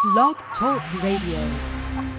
Blog Talk Radio.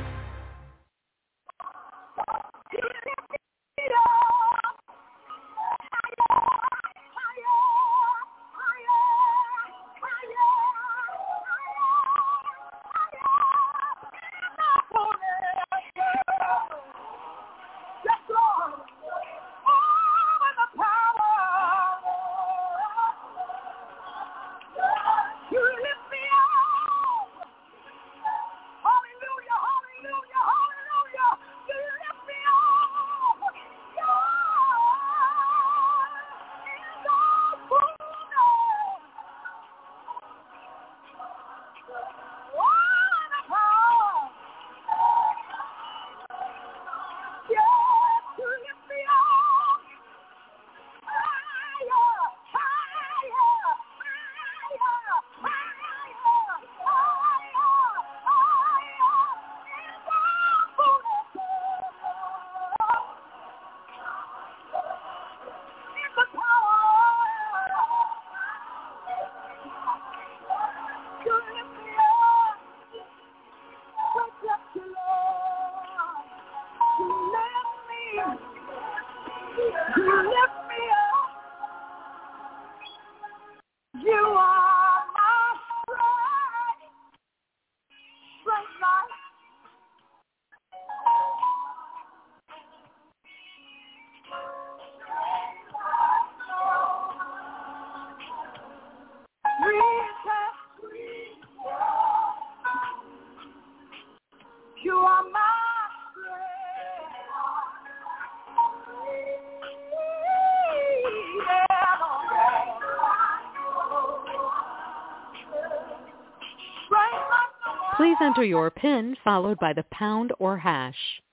Please enter your PIN followed by the pound or hash.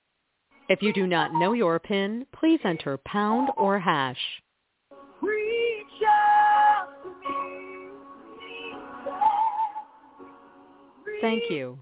If you do not know your PIN, please enter pound or hash. Thank you.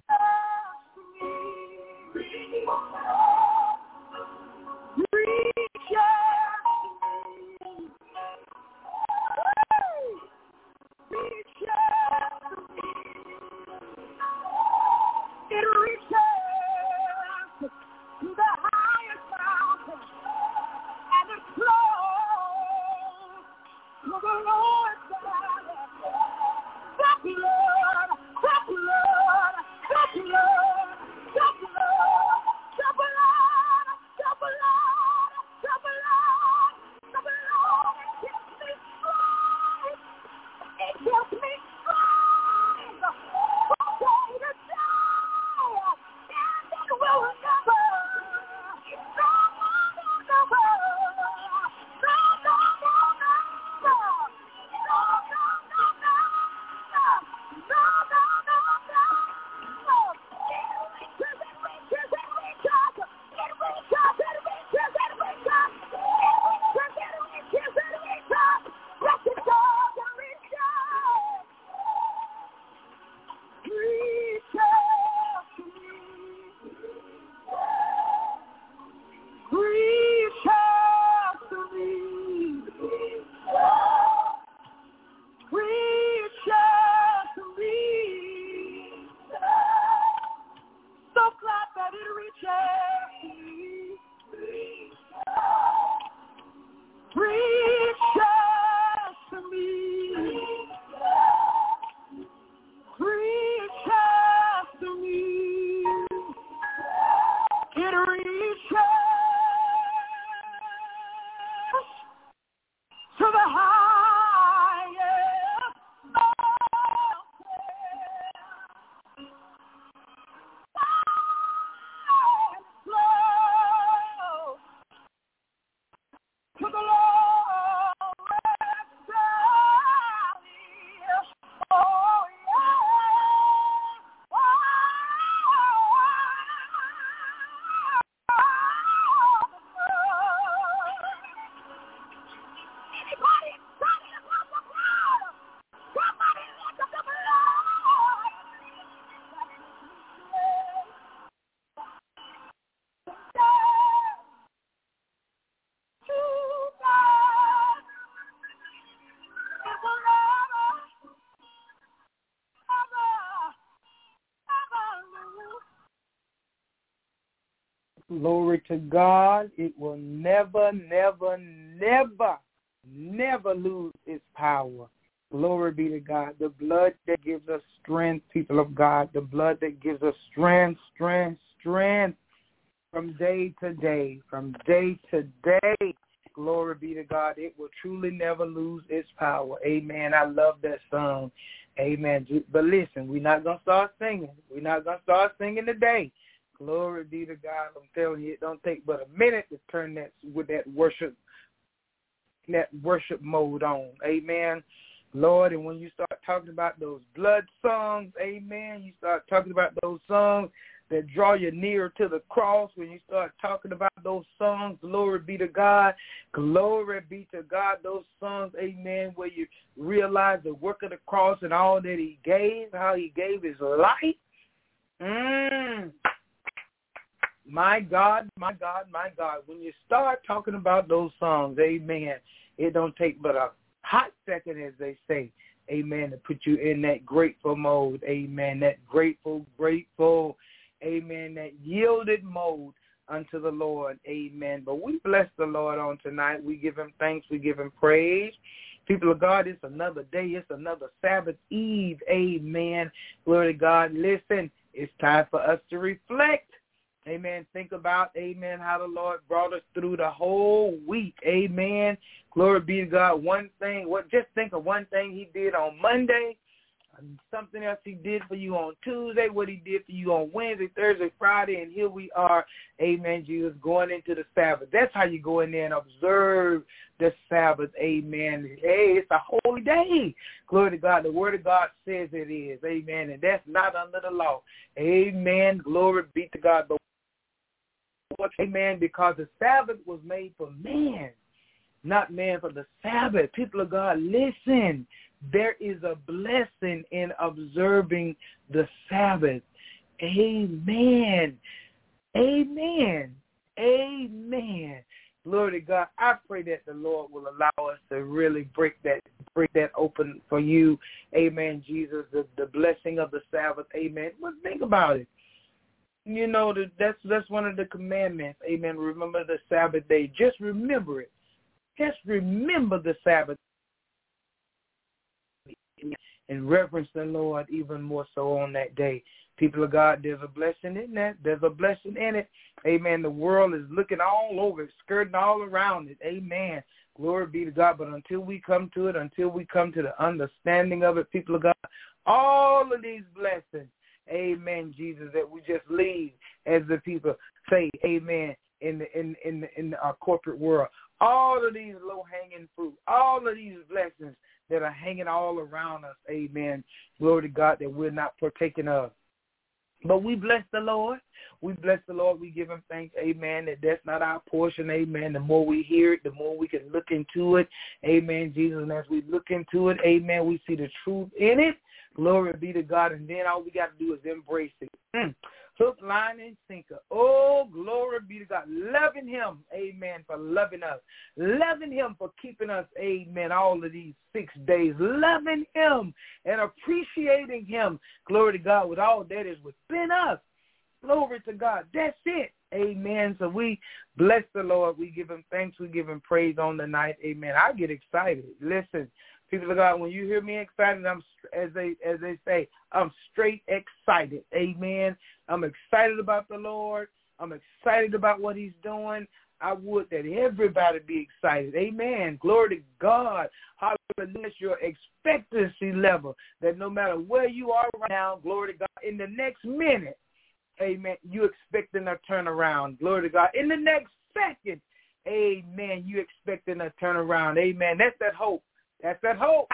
Glory to God. It will never, never, never, never lose its power. Glory be to God. The blood that gives us strength, people of God. The blood that gives us strength from day to day, from day to day. Glory be to God. It will truly never lose its power. Amen. I love that song. Amen. But listen, we're not going to start singing. We're not going to start singing today. Glory be to God. I'm telling you, it don't take but a minute to turn that with that worship mode on. Amen. Lord, and when you start talking about those blood songs, amen, you start talking about those songs that draw you nearer to the cross, when you start talking about those songs, glory be to God, those songs, amen, where you realize the work of the cross and all that he gave, how he gave his life. My God, my God, my God. When you start talking about those songs, amen, it don't take but a hot second, as they say, amen, to put you in that grateful mode, amen, that grateful, amen, that yielded mode unto the Lord, amen. But we bless the Lord on tonight. We give him thanks. We give him praise. People of God, it's another day. It's another Sabbath Eve, amen. Glory to God. Listen, it's time for us to reflect. Amen. Think about, amen, how the Lord brought us through the whole week. Amen. Glory be to God. Just think of one thing he did on Monday, something else he did for you on Tuesday, what he did for you on Wednesday, Thursday, Friday, and here we are, amen, Jesus, going into the Sabbath. That's how you go in there and observe the Sabbath, amen. Hey, it's a holy day. Glory to God. The word of God says it is, amen, and that's not under the law. Amen. Glory be to God. But amen, because the Sabbath was made for man, not man for the Sabbath. People of God, listen. There is a blessing in observing the Sabbath. Amen. Amen. Amen. Glory to God. I pray that the Lord will allow us to really break that open for you. Amen, Jesus. The blessing of the Sabbath. Amen. Well, think about it. You know, that's one of the commandments. Amen. Remember the Sabbath day. Just remember it. Just remember the Sabbath and reverence the Lord even more so on that day. People of God, there's a blessing in that. There's a blessing in it. Amen. The world is looking all over it, skirting all around it. Amen. Glory be to God. But until we come to it, until we come to the understanding of it, people of God, all of these blessings, amen, Jesus, that we just leave as the people say, amen, in our corporate world. All of these low-hanging fruit, all of these blessings that are hanging all around us, amen, glory to God, that we're not partaking of. But we bless the Lord. We bless the Lord. We give him thanks, amen, that that's not our portion, amen. The more we hear it, the more we can look into it, amen, Jesus. And as we look into it, amen, we see the truth in it. Glory be to God. And then all we got to do is embrace it. Hook, line, and sinker. Oh, glory be to God. Loving him, amen, for loving us. Loving him for keeping us, amen, all of these 6 days. Loving him and appreciating him, glory to God, with all that is within us. Glory to God. That's it. Amen. So we bless the Lord. We give him thanks. We give him praise on the night. Amen. I get excited. Listen, people of God, when you hear me excited, I'm, as they say, I'm straight excited. Amen. I'm excited about the Lord. I'm excited about what he's doing. I would that everybody be excited. Amen. Glory to God. Hallelujah. It's your expectancy level that no matter where you are right now, glory to God, in the next minute, amen, you expecting a turnaround. Glory to God. In the next second, amen, you expecting a turnaround. Amen. That's that hope. That's that hope.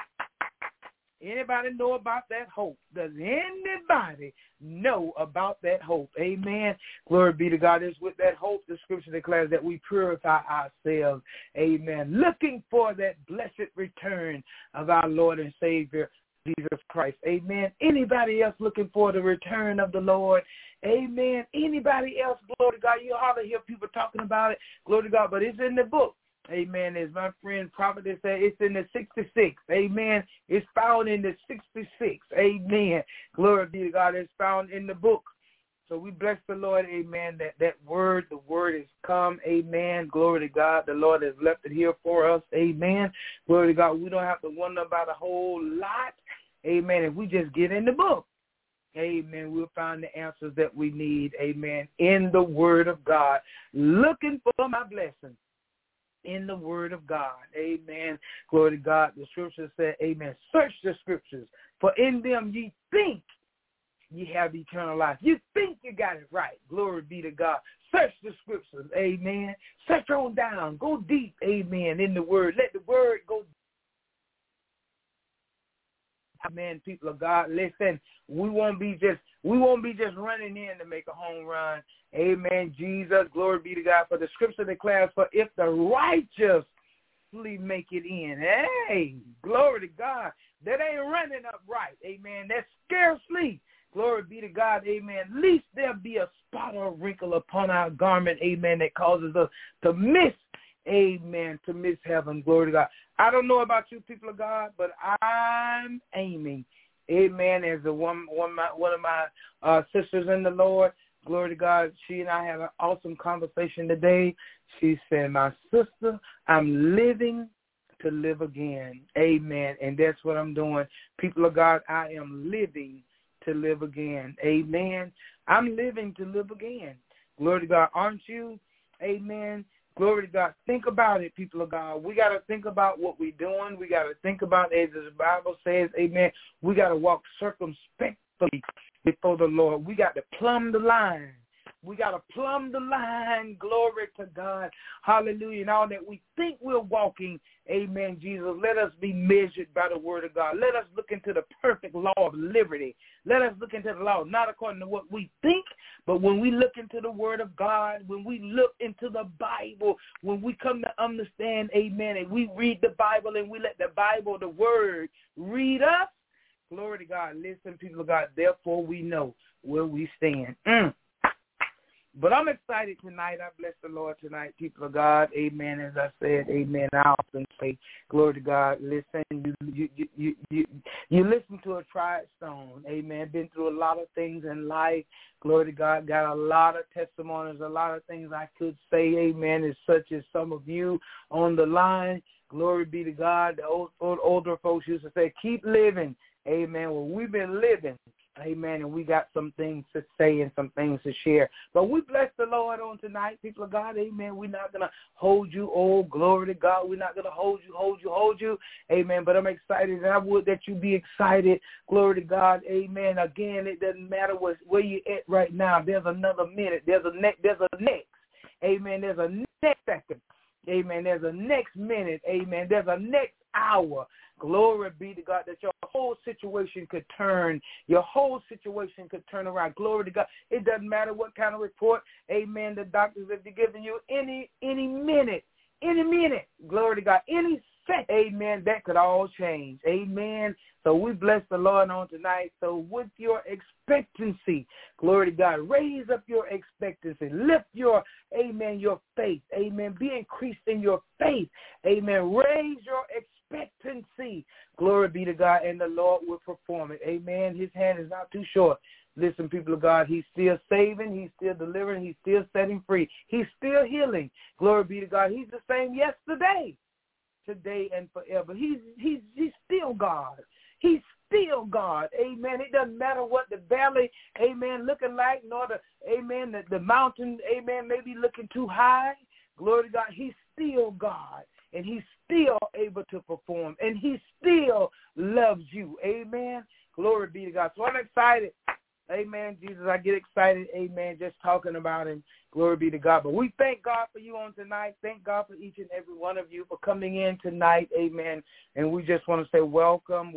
Anybody know about that hope? Does anybody know about that hope? Amen. Glory be to God. It's with that hope the scripture declares that we purify ourselves. Amen. Looking for that blessed return of our Lord and Savior, Jesus Christ. Amen. Anybody else looking for the return of the Lord? Amen. Anybody else? Glory to God. You ought to hear people talking about it. Glory to God. But it's in the book. Amen. As my friend Prophet said, it's in the 66. Amen. It's found in the 66. Amen. Glory be to God. It's found in the book So we bless the Lord, amen, the word has come, amen. Glory to God. The Lord has left it here for us, amen. Glory to God. We don't have to wonder about a whole lot, amen. If we just get in the book, amen, we'll find the answers that we need, amen, in the word of God. Looking for my blessing in the word of God, amen. Glory to God. The scripture said, amen, search the scriptures, for in them ye think you have eternal life. You think you got it right. Glory be to God. Search the scriptures, amen. Search on down. Go deep, amen, in the word. Let the word go. Amen, people of God. Listen, we won't be just running in to make a home run. Amen, Jesus. Glory be to God. For the scripture declares, for if the righteous make it in. Hey, glory to God. That ain't running up right. Amen. That's scarcely. Glory be to God, amen. At least there'll be a spot or wrinkle upon our garment, amen, that causes us to miss, amen, to miss heaven. Glory to God. I don't know about you, people of God, but I'm aiming, amen, as one of my sisters in the Lord. Glory to God. She and I had an awesome conversation today. She said, my sister, I'm living to live again. Amen. And that's what I'm doing. People of God, I am living to live again. Amen. I'm living to live again. Glory to God. Aren't you? Amen. Glory to God. Think about it, people of God. We got to think about what we're doing. We got to think about, as the Bible says, amen, we got to walk circumspectly before the Lord. We got to plumb the line. We got to plumb the line. Glory to God. Hallelujah. And all that we think we're walking, amen, Jesus, let us be measured by the word of God. Let us look into the perfect law of liberty. Let us look into the law, not according to what we think, but when we look into the word of God, when we look into the Bible, when we come to understand, amen, and we read the Bible and we let the Bible, the word, read us, glory to God. Listen, people of God, therefore we know where we stand. But I'm excited tonight. I bless the Lord tonight, people of God. Amen. As I said, amen. I often say, glory to God. Listen, you listen to a tried stone. Amen. Been through a lot of things in life. Glory to God. Got a lot of testimonies, a lot of things I could say. Amen. As such as some of you on the line. Glory be to God. The older folks used to say, keep living. Amen. Well, we've been living. Amen. And we got some things to say and some things to share. But we bless the Lord on tonight, people of God. Amen. We're not going to hold you. Oh, glory to God. We're not going to hold you. Amen. But I'm excited, and I would that you be excited. Glory to God. Amen. Again, it doesn't matter where you're at right now. There's another minute. There's a next. Amen. There's a next second. Amen. There's a next minute. Amen. There's a next hour. Glory be to God, that your whole situation could turn. Your whole situation could turn around. Glory to God. It doesn't matter what kind of report, amen, the doctors have given you. Any minute. Glory to God. Any second, amen, that could all change. Amen. So we bless the Lord on tonight. So with your expectancy, glory to God, raise up your expectancy. Lift your, amen, your faith. Amen. Be increased in your faith. Amen. Raise your expectancy. Glory be to God, and the Lord will perform it. Amen. His hand is not too short. Listen, people of God, he's still saving, he's still delivering, he's still setting free. He's still healing. Glory be to God. He's the same yesterday, today, and forever. He's still God. He's still God. Amen. It doesn't matter what the valley, amen, looking like, nor the, amen, the mountain, amen, maybe looking too high. Glory to God. He's still God. And he's still able to perform. And he still loves you. Amen. Glory be to God. So I'm excited. Amen. Jesus, I get excited. Amen. Just talking about him. Glory be to God. But we thank God for you on tonight. Thank God for each and every one of you for coming in tonight. Amen. And we just want to say welcome.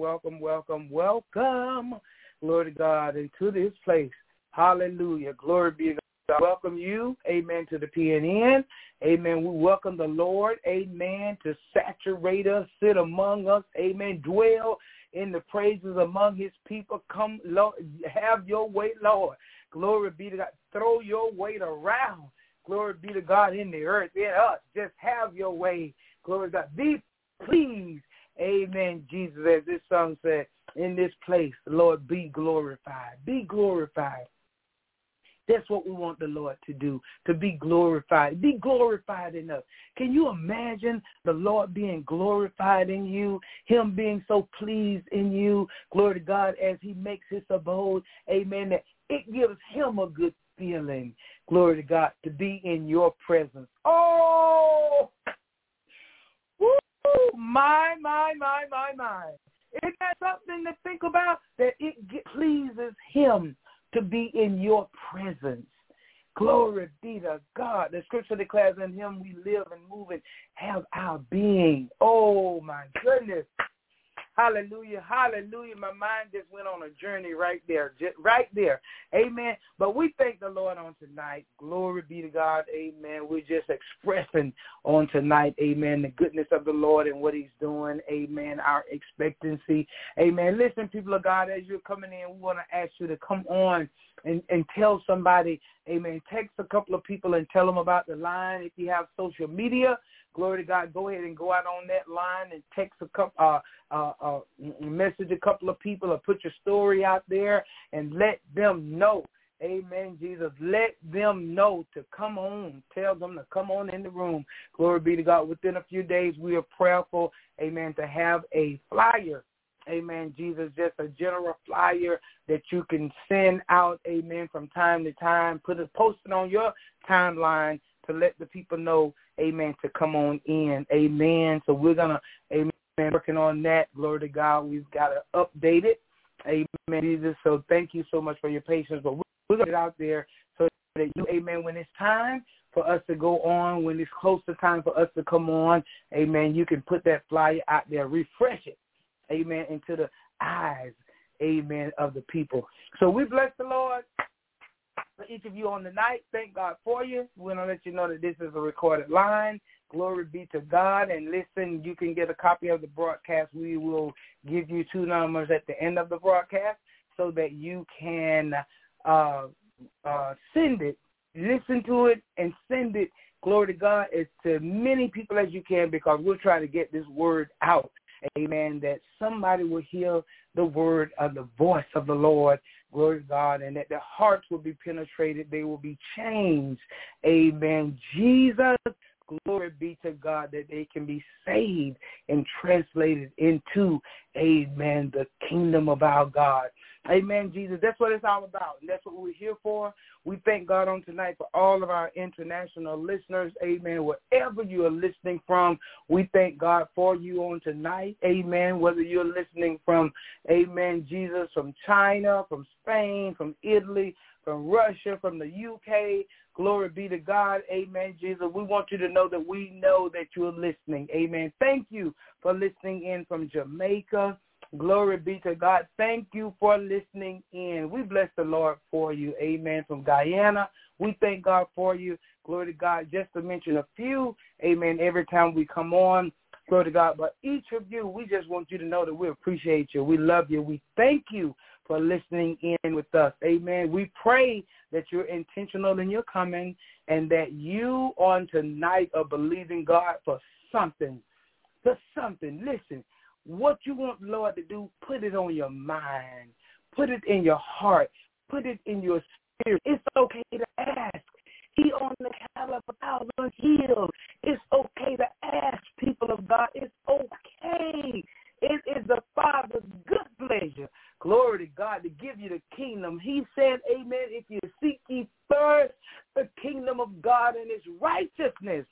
Glory to God into this place. Hallelujah. Glory be to God. I welcome you, amen, to the PNN. Amen. We welcome the Lord, amen, to saturate us, sit among us, amen, dwell in the praises among his people. Come, Lord, have your way, Lord. Glory be to God. Throw your weight around. Glory be to God in the earth, in us. Just have your way. Glory to God. Be pleased, amen, Jesus, as this song said, in this place, Lord, be glorified. Be glorified. That's what we want the Lord to do, to be glorified. Be glorified in us. Can you imagine the Lord being glorified in you, him being so pleased in you, glory to God, as he makes his abode, amen, that it gives him a good feeling, glory to God, to be in your presence. Oh, woo, my. Isn't that something to think about? That it pleases him to be in your presence. Glory be to God. The scripture declares, in him we live and move and have our being. Oh, my goodness. Hallelujah, hallelujah. My mind just went on a journey right there. Amen. But we thank the Lord on tonight. Glory be to God. Amen. We're just expressing on tonight, amen, the goodness of the Lord and what he's doing. Amen. Our expectancy. Amen. Listen, people of God, as you're coming in, we want to ask you to come on and tell somebody, amen, text a couple of people and tell them about the line. If you have social media, glory to God, go ahead and go out on that line and text a couple, message a couple of people or put your story out there and let them know. Amen, Jesus. Let them know to come on. Tell them to come on in the room. Glory be to God. Within a few days, we are prayerful, amen, to have a flyer. Amen, Jesus, just a general flyer that you can send out, amen, from time to time. Post it on your timeline to let the people know, amen, to come on in. Amen. So we're going to, amen, working on that. Glory to God. We've got to update it. Amen, Jesus. So thank you so much for your patience. But we're going to get out there so that you, amen, when it's time for us to go on, when it's close to time for us to come on, amen, you can put that flyer out there, refresh it, amen, into the eyes, amen, of the people. So we bless the Lord for each of you on the night. Thank God for you. We're going to let you know that this is a recorded line. Glory be to God. And listen, you can get a copy of the broadcast. We will give you 2 numbers at the end of the broadcast so that you can send it, listen to it, and send it, glory to God, as to many people as you can, because we're trying to get this word out. Amen, that somebody will hear the word of the voice of the Lord, glory to God, and that their hearts will be penetrated. They will be changed. Amen. Jesus, glory be to God, that they can be saved and translated into, amen, the kingdom of our God. Amen, Jesus. That's what it's all about, and that's what we're here for. We thank God on tonight for all of our international listeners. Amen. Wherever you are listening from, we thank God for you on tonight. Amen. Whether you're listening from, amen, Jesus, from China, from Spain, from Italy, from Russia, from the UK, glory be to God. Amen, Jesus. We want you to know that we know that you're listening. Amen. Thank you for listening in from Jamaica. Glory be to God. Thank you for listening in. We bless the Lord for you. Amen. From Guyana, we thank God for you. Glory to God. Just to mention a few, amen, every time we come on. Glory to God. But each of you, we just want you to know that we appreciate you. We love you. We thank you for listening in with us. Amen. We pray that you're intentional in your coming and that you on tonight are believing God for something. For something. Listen. What you want the Lord to do, put it on your mind. Put it in your heart. Put it in your spirit. It's okay to ask. He on the cattle of 1,000 hills. It's okay to ask, people of God. It's okay. It is the Father's good pleasure, glory to God, to give you the kingdom. He said, amen, if you seek ye first the kingdom of God and his righteousness,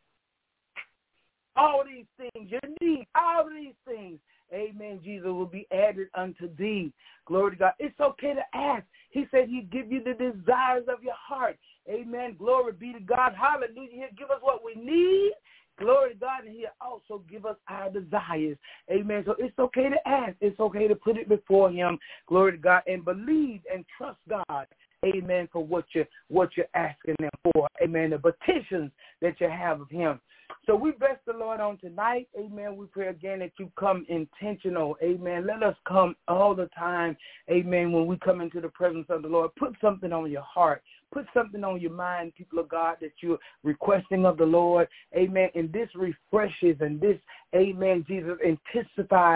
all these things, you need all these things, amen, Jesus, will be added unto thee. Glory to God. It's okay to ask. He said he'd give you the desires of your heart. Amen. Glory be to God. Hallelujah. He'll give us what we need. Glory to God. And he'll also give us our desires. Amen. So it's okay to ask. It's okay to put it before him. Glory to God. And believe and trust God. Amen. For what you're asking him for. Amen. The petitions that you have of him. So we bless the Lord on tonight. Amen. We pray again that you come intentional. Amen. Let us come all the time. Amen. When we come into the presence of the Lord, put something on your heart. Put something on your mind, people of God, that you're requesting of the Lord. Amen. And this refreshes and this, amen, Jesus, intensifies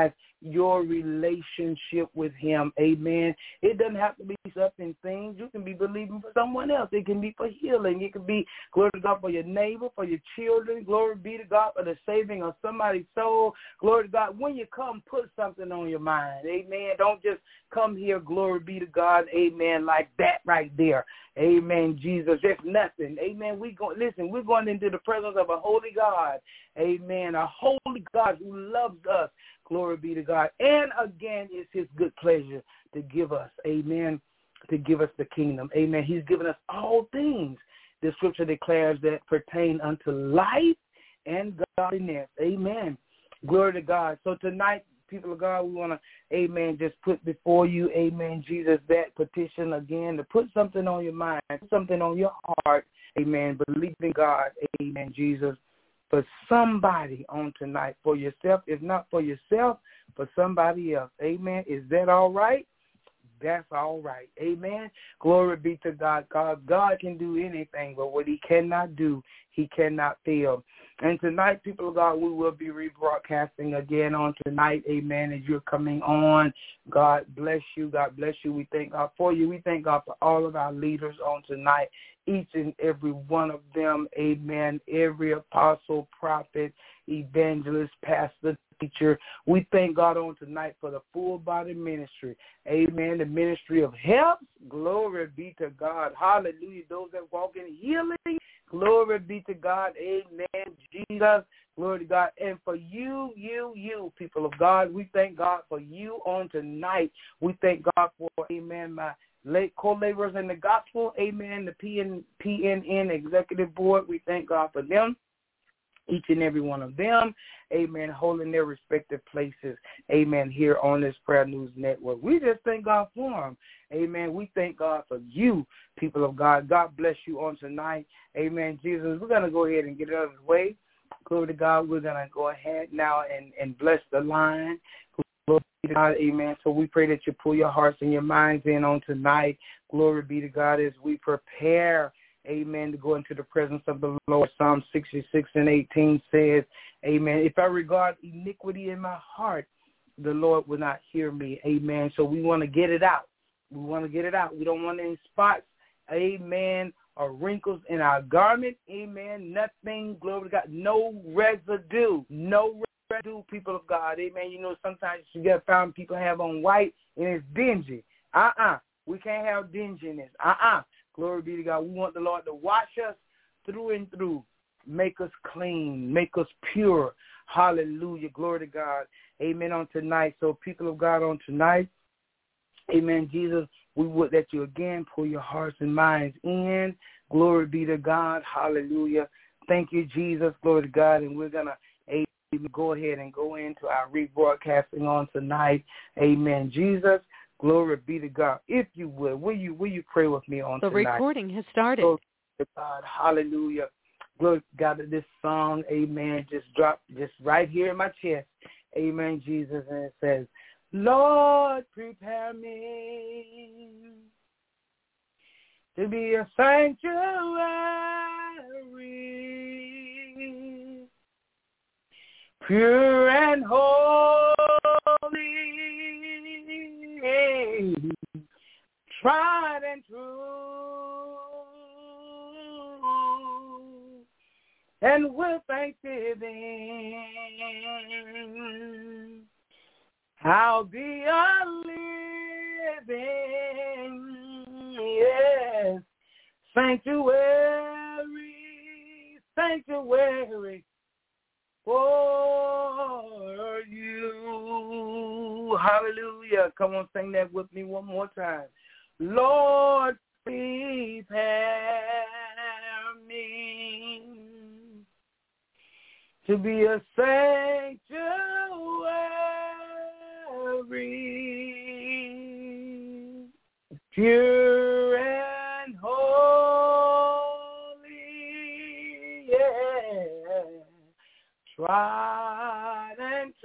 your relationship with him. Amen. It doesn't have to be something things. You can be believing for someone else. It can be for healing. It can be, glory to God, for your neighbor, for your children. Glory be to God for the saving of somebody's soul. Glory to God. When you come, put something on your mind. Amen. Don't just come here, glory be to God. Amen. Like that right there. Amen. Jesus. There's nothing. Amen. We're going into the presence of a holy God. Amen. A holy God who loves us. Glory be to God. And again, it's his good pleasure to give us, amen, to give us the kingdom. Amen. He's given us all things. The scripture declares that pertain unto life and godliness. Amen. Glory to God. So tonight, people of God, we want to, amen, just put before you, amen, Jesus, that petition again, to put something on your mind, something on your heart, amen, believe in God, amen, Jesus, for somebody on tonight, for yourself, if not for yourself, for somebody else. Amen. Is that all right? That's all right. Amen. Glory be to God. God can do anything, but what he cannot do, he cannot fail. And tonight, people of God, we will be rebroadcasting again on tonight. Amen. As you're coming on, God bless you. God bless you. We thank God for you. We thank God for all of our leaders on tonight, each and every one of them. Amen. Every apostle, prophet, evangelist, pastor, teacher. We thank God on tonight for the full body ministry. Amen. The ministry of health. Glory be to God. Hallelujah. Those that walk in healing. Glory be to God. Amen. Jesus. Glory to God. And for you, people of God, we thank God for you on tonight. We thank God for, amen, my late co-laborers in the gospel. Amen. The PNN Executive Board. We thank God for them. Each and every one of them, amen, holding their respective places, amen, here on this Prayer News Network. We just thank God for them, amen. We thank God for you, people of God. God bless you on tonight, amen, Jesus. We're going to go ahead and get it out of the way. Glory to God. We're going to go ahead now and bless the line. Glory be to God, amen. So we pray that you pull your hearts and your minds in on tonight. Glory be to God as we prepare, amen, to go into the presence of the Lord. Psalm 66 and 18 says, amen, if I regard iniquity in my heart, the Lord will not hear me. Amen. So we want to get it out. We want to get it out. We don't want any spots, amen, or wrinkles in our garment. Amen. Nothing, glory to God, no residue. No residue, people of God. Amen. You know, sometimes you get found people have on white and it's dingy. We can't have dinginess. Glory be to God. We want the Lord to wash us through and through, make us clean, make us pure. Hallelujah. Glory to God. Amen on tonight. So people of God on tonight, amen, Jesus, we would that you again pull your hearts and minds in. Glory be to God. Hallelujah. Thank you, Jesus. Glory to God. And we're going to go ahead and go into our rebroadcasting on tonight. Amen, Jesus. Glory be to God. If you would, will you pray with me on tonight? The recording has started. Glory to God. Hallelujah. Glory to God, that this song, amen, just dropped just right here in my chest. Amen, Jesus. And it says, Lord, prepare me to be a sanctuary, pure and holy, tried and true, and with thanksgiving, I'll be a living, yes, sanctuary for you. Hallelujah. Come on, sing that with me one more time. Lord, prepare me to be a sanctuary, pure and holy, yeah, tried and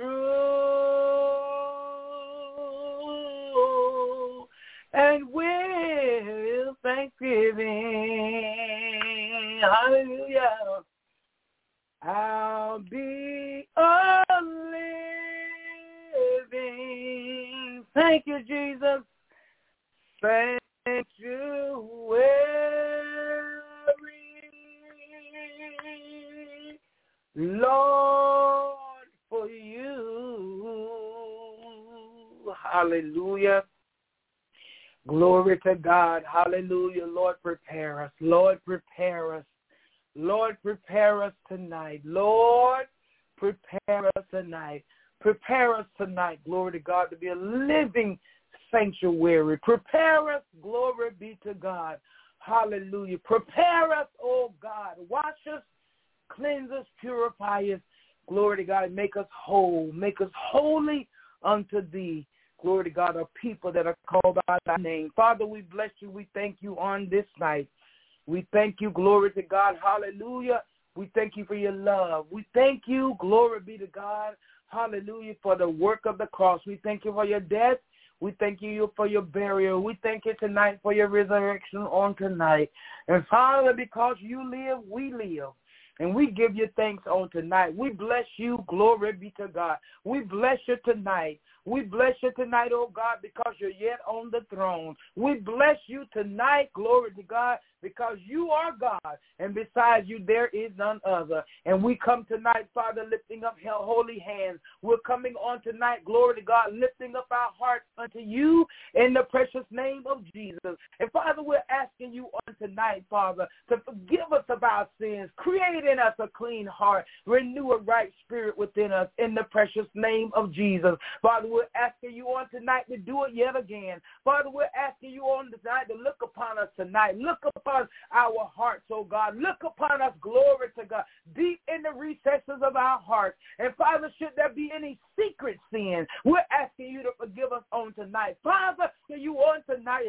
true, and with thanksgiving, hallelujah, I'll be a living Thank you, Jesus. Sanctuary, Lord, for you. Hallelujah. Glory to God. Hallelujah. Lord, prepare us. Lord, prepare us. Lord, prepare us tonight. Lord, prepare us tonight. Prepare us tonight, glory to God, to be a living sanctuary. Prepare us, glory be to God. Hallelujah. Prepare us, oh God. Wash us, cleanse us, purify us. Glory to God. Make us whole. Make us holy unto thee. Glory to God, a people that are called by thy name. Father, we bless you. We thank you on this night. We thank you, glory to God. Hallelujah. We thank you for your love. We thank you, glory be to God. Hallelujah, for the work of the cross. We thank you for your death. We thank you for your burial. We thank you tonight for your resurrection on tonight. And Father, because you live, we live. And we give you thanks on tonight. We bless you. Glory be to God. We bless you tonight. We bless you tonight, oh God, because you're yet on the throne. We bless you tonight, glory to God, because you are God, and besides you there is none other. And we come tonight, Father, lifting up holy hands. We're coming on tonight, glory to God, lifting up our hearts unto you in the precious name of Jesus. And Father, we're asking you on tonight, Father, to forgive us of our sins, create in us a clean heart, renew a right spirit within us in the precious name of Jesus. Father, we're asking you on tonight to do it yet again. Father, we're asking you on tonight to look upon us tonight. Look upon our hearts, oh God. Look upon us, glory to God, deep in the recesses of our hearts. And Father, should there be any secret sin, we're asking you to forgive us on tonight. Father, you on tonight,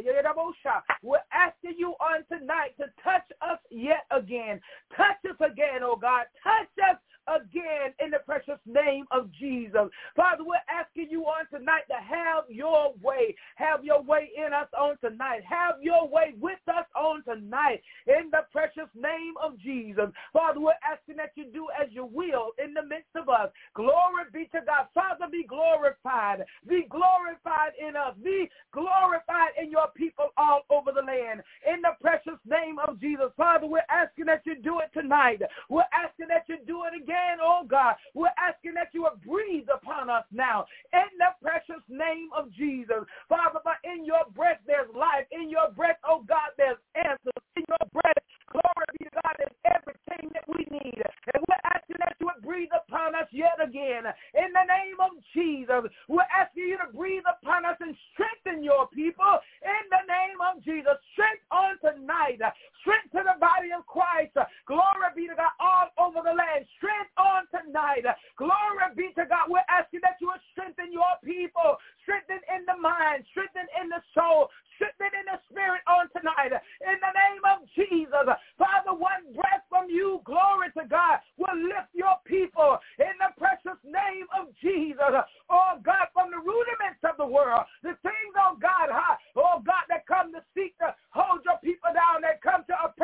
we're asking you on tonight to touch us yet again. Touch us again, oh God. Touch us again in the precious name of Jesus. Father, we're asking you on tonight to have your way. Have your way in us on tonight. Have your way with us on tonight in the precious name of Jesus. Father, we're asking that you do as you will in the midst of us. Glory be to God. Father, be glorified. Be glorified in us. Be glorified in your people all over the land in the precious name of Jesus. Father, we're asking that you do it tonight. We're asking that you do it again. Oh God, we're asking that you would breathe upon us now in the precious name of Jesus. Father, but in your breath there's life. In your breath, oh God, there's answers. In your breath, glory be to God, there's everything that we need. And we're asking that you would breathe upon us yet again. In the name of Jesus, we're asking you to breathe upon us and strengthen your people. In the name of Jesus, strength on tonight. Strength to the body of Christ. Glory be to God all over the land. Strength on tonight. Glory be to God. We're asking that you would strengthen your people. Strengthen in the mind. Strengthen in the soul. Strengthen in the spirit on tonight. In the name of Jesus. Father, one breath from you, glory to God, will lift your people in the precious name of Jesus. Oh God, from the rudiments of the world, the things, oh God, that come to seek to hold your people down, that come to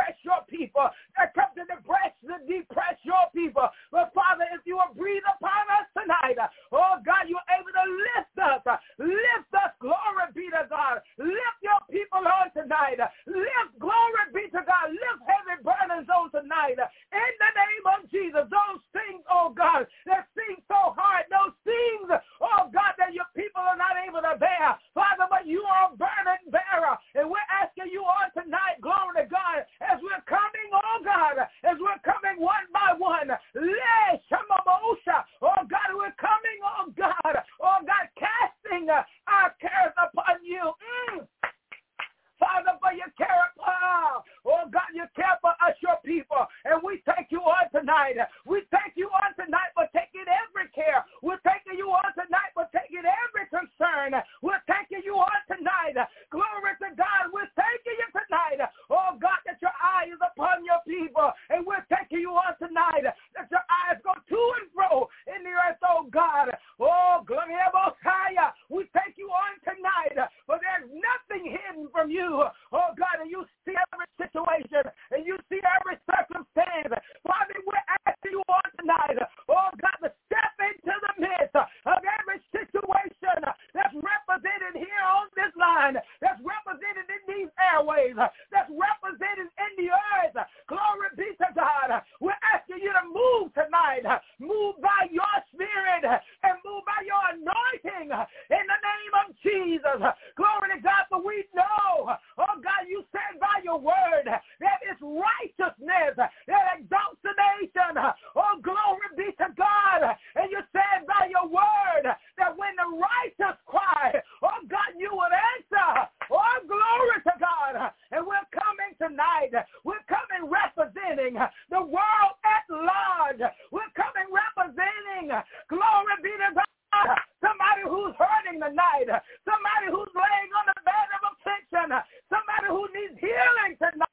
that's represented in the earth. Glory be to God. We're asking you to move tonight. Move by your spirit and move by your anointing in the name of Jesus. Glory to God, for we know, oh God, you said by your word that it's righteousness that exalts the nation. Oh, glory be to God. And you said by your word that when the righteous cry, oh God, you would answer. Oh, glory to God. And we're coming tonight. We're coming representing the world at large. We're coming representing, glory be to God, somebody who's hurting tonight, somebody who's laying on the bed of affliction, somebody who needs healing tonight.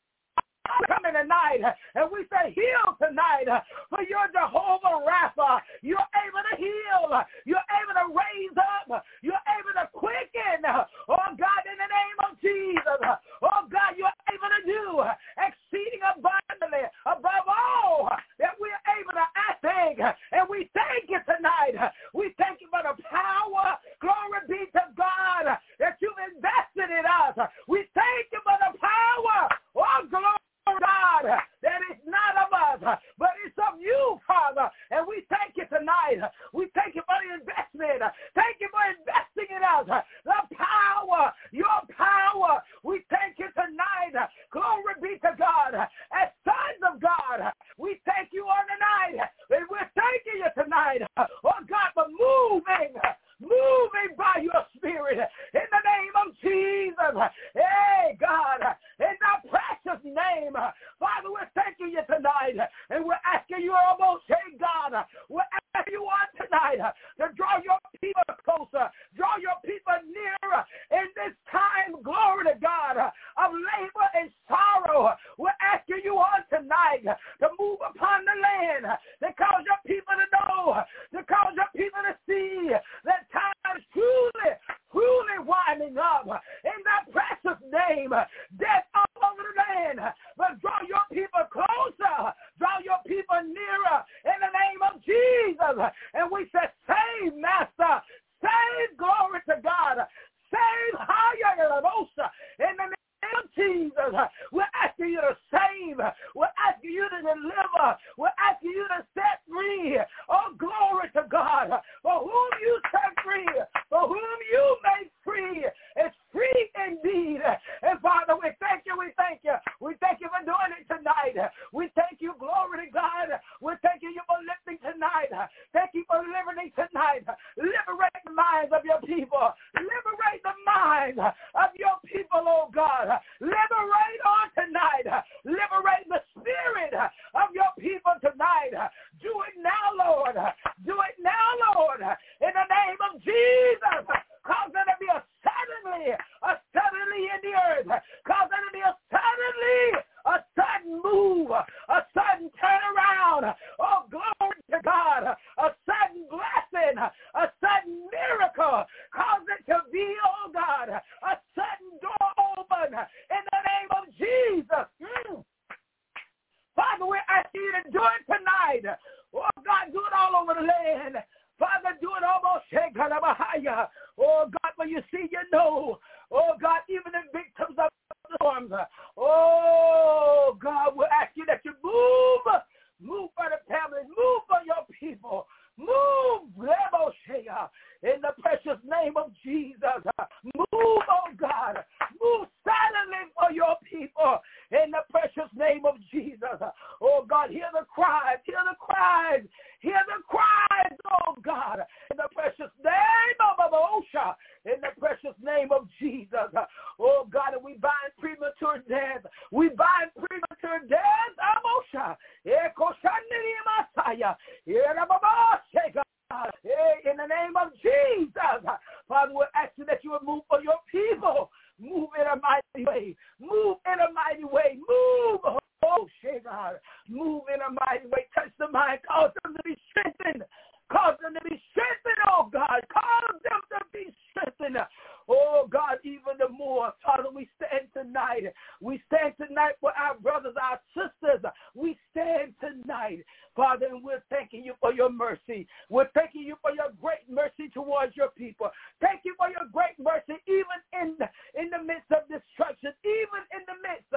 Coming tonight, and we say heal tonight, for you're Jehovah Rapha. You're able to heal. You're able to raise up. You're able to quicken. Oh God, in the name of Jesus. Oh God, you're able to do exceeding abundantly above all that we're able to ask. And we thank you tonight. We thank you for the power. Glory be to God that you've invested in us. We thank you for the power. Oh, glory. God, that is not of us, but it's of you, Father. And we thank you tonight. We thank you for the investment. Thank you for investing in us. The power, your power. We thank you tonight. Glory be to God. As sons of God, we thank you on the night. And we're thanking you tonight, oh God, for moving by your spirit in the name of Jesus. Hey, God, in the precious name, Father, we're thanking you tonight, and we're asking you almost, hey, God, we're asking you on tonight to draw your people closer, draw your people nearer in this time, glory to God, of labor and sorrow. We're asking you on tonight to move upon the land, to cause your people to know, to cause your people to see that time is truly winding up in that precious name. Death all over the land, but draw your people closer, draw your people nearer in the name of Jesus. And we say, save, Master, save, glory to God, save, higher in the name of Jesus. We're asking you to save, we're asking you to deliver, we're asking you to set free. Oh, glory to God, for whom you set free, for whom you make free, it's free indeed. And Father, we thank you, we thank you. We thank you for doing it tonight. We thank you, glory to God. We thank you for lifting tonight. Thank you for liberating tonight. Liberate the minds of your people. Liberate the minds of your people, oh God. Liberate on tonight. Liberate the spirit of your people tonight. Do it now, Lord. Do it now, Lord. In the name of Jesus. Cause there to be a suddenly in the earth. Cause there to be a sudden move, a sudden turnaround. Oh, glory to God. A sudden blessing, a sudden miracle. Cause it to be, oh God, a sudden door open in the name of Jesus. Father, we're asking you to do it tonight. Oh, God, do it all over the land. Father, do it almost. Oh, God, when you see, you know. Oh, God, even the victims of storms. Oh, God, we're asking that you move for the families, move for your people. Move, in the precious name of Jesus. Move, oh God. Move silently for your people in the precious name of Jesus. Oh God, hear the cries, hear the cries, hear the cries, oh God, in the precious name of Osha, in the precious name of Jesus. Oh God, and we bind premature death. We bind premature death, Osha. In the name of Jesus, Father, we're asking that you would move for your people. Move in a mighty way. Move in a mighty way. Move. Oh, God. Move in a mighty way. Touch the mind. Cause them to be strengthened. Cause them to be strengthened, oh God. Cause them to be strengthened. Oh God, even the more. Father, we stand tonight. We stand tonight for our brothers, our sisters. We stand tonight, Father, and we're thanking you for your mercy. We're thanking you for your great mercy towards your people. Thank you for your great mercy even in the midst of destruction, even in the midst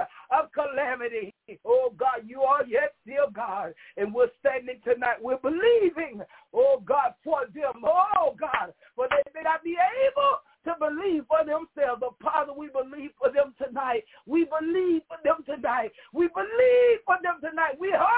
calamity. Oh, God, you are yet still God. And we're standing tonight. We're believing, oh, God, for them. Oh, God, for they may not be able to believe for themselves. But, Father, we believe for them tonight. We believe for them tonight. We believe for them tonight.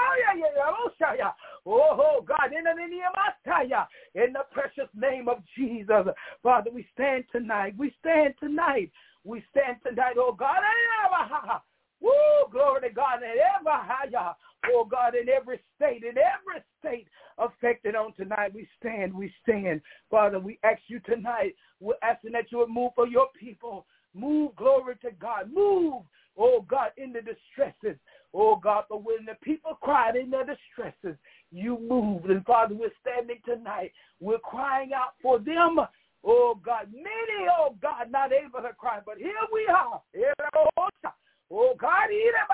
Oh, God, in the precious name of Jesus. Father, we stand tonight. We stand tonight. We stand tonight, oh, God. Woo, glory to God. Oh, God, in every state affected on tonight, we stand. Father, we ask you tonight, we're asking that you would move for your people. Move, glory to God. Move, oh, God, in the distresses. Oh, God, but when the people cried in their distresses, you moved. And, Father, we're standing tonight. We're crying out for them. Oh, God, many, oh, God, not able to cry, but here we are. Oh, God,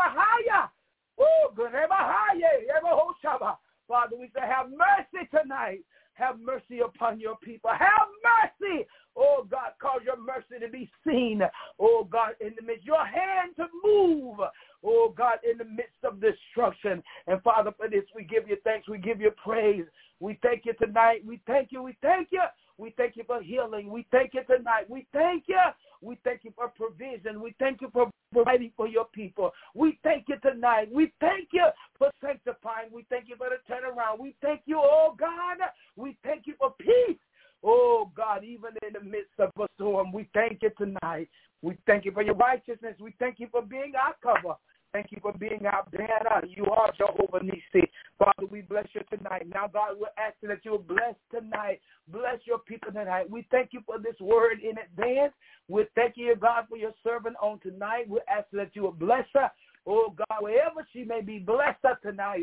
Father, we say, have mercy tonight. Have mercy upon your people. Have mercy. Oh, God, cause your mercy to be seen. Oh, God, in the midst, your hand to move. Oh, God, in the midst of destruction. And, Father, for this, we give you thanks. We give you praise. We thank you tonight. We thank you. We thank you. We thank you for healing. We thank you tonight. We thank you. We thank you for provision. We thank you for providing for your people. We thank you tonight. We thank you for sanctifying. We thank you for the turnaround. We thank you, oh, God. We thank you for peace. Oh, God, even in the midst of a storm, we thank you tonight. We thank you for your righteousness. We thank you for being our cover. Thank you for being our banner. You are Jehovah Nissi. Father, we bless you tonight. Now, God, we're asking that you will bless tonight. Bless your people tonight. We thank you for this word in advance. We thank you, God, for your servant on tonight. We're asking that you will bless her. Oh, God, wherever she may be, bless her tonight.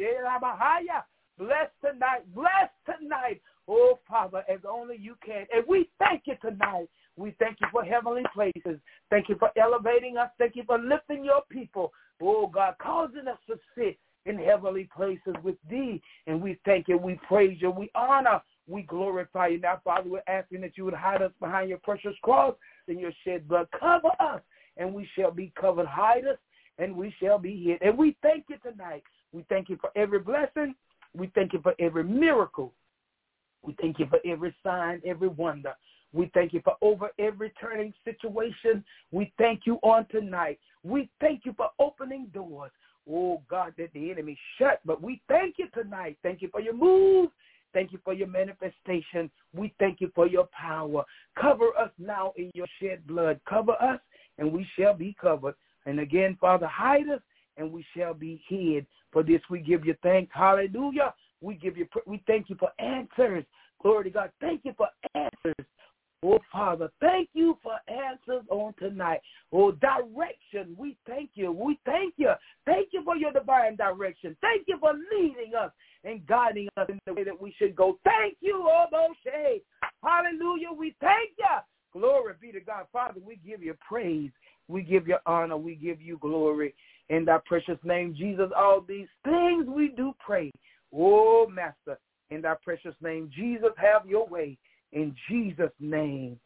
Bless tonight. Bless tonight. Oh, Father, as only you can. And we thank you tonight. We thank you for heavenly places. Thank you for elevating us. Thank you for lifting your people. Oh, God, causing us to sit in heavenly places with thee. And we thank you. We praise you. We honor. We glorify you. Now, Father, we're asking that you would hide us behind your precious cross and your shed blood. Cover us, and we shall be covered. Hide us, and we shall be hid. And we thank you tonight. We thank you for every blessing. We thank you for every miracle. We thank you for every sign, every wonder. We thank you for over every turning situation. We thank you on tonight. We thank you for opening doors. Oh, God, that the enemy shut. But we thank you tonight. Thank you for your move. Thank you for your manifestation. We thank you for your power. Cover us now in your shed blood. Cover us, and we shall be covered. And again, Father, hide us, and we shall be hid. For this we give you thanks. Hallelujah. We thank you for answers. Glory to God. Thank you for answers. Oh, Father, thank you for answers on tonight. Oh, direction, we thank you. We thank you. Thank you for your divine direction. Thank you for leading us and guiding us in the way that we should go. Thank you, oh, Moshe. Hallelujah, we thank you. Glory be to God. Father, we give you praise. We give you honor. We give you glory. In thy precious name, Jesus, all these things we do pray. Oh, Master, in thy precious name, Jesus, have your way. In Jesus' name,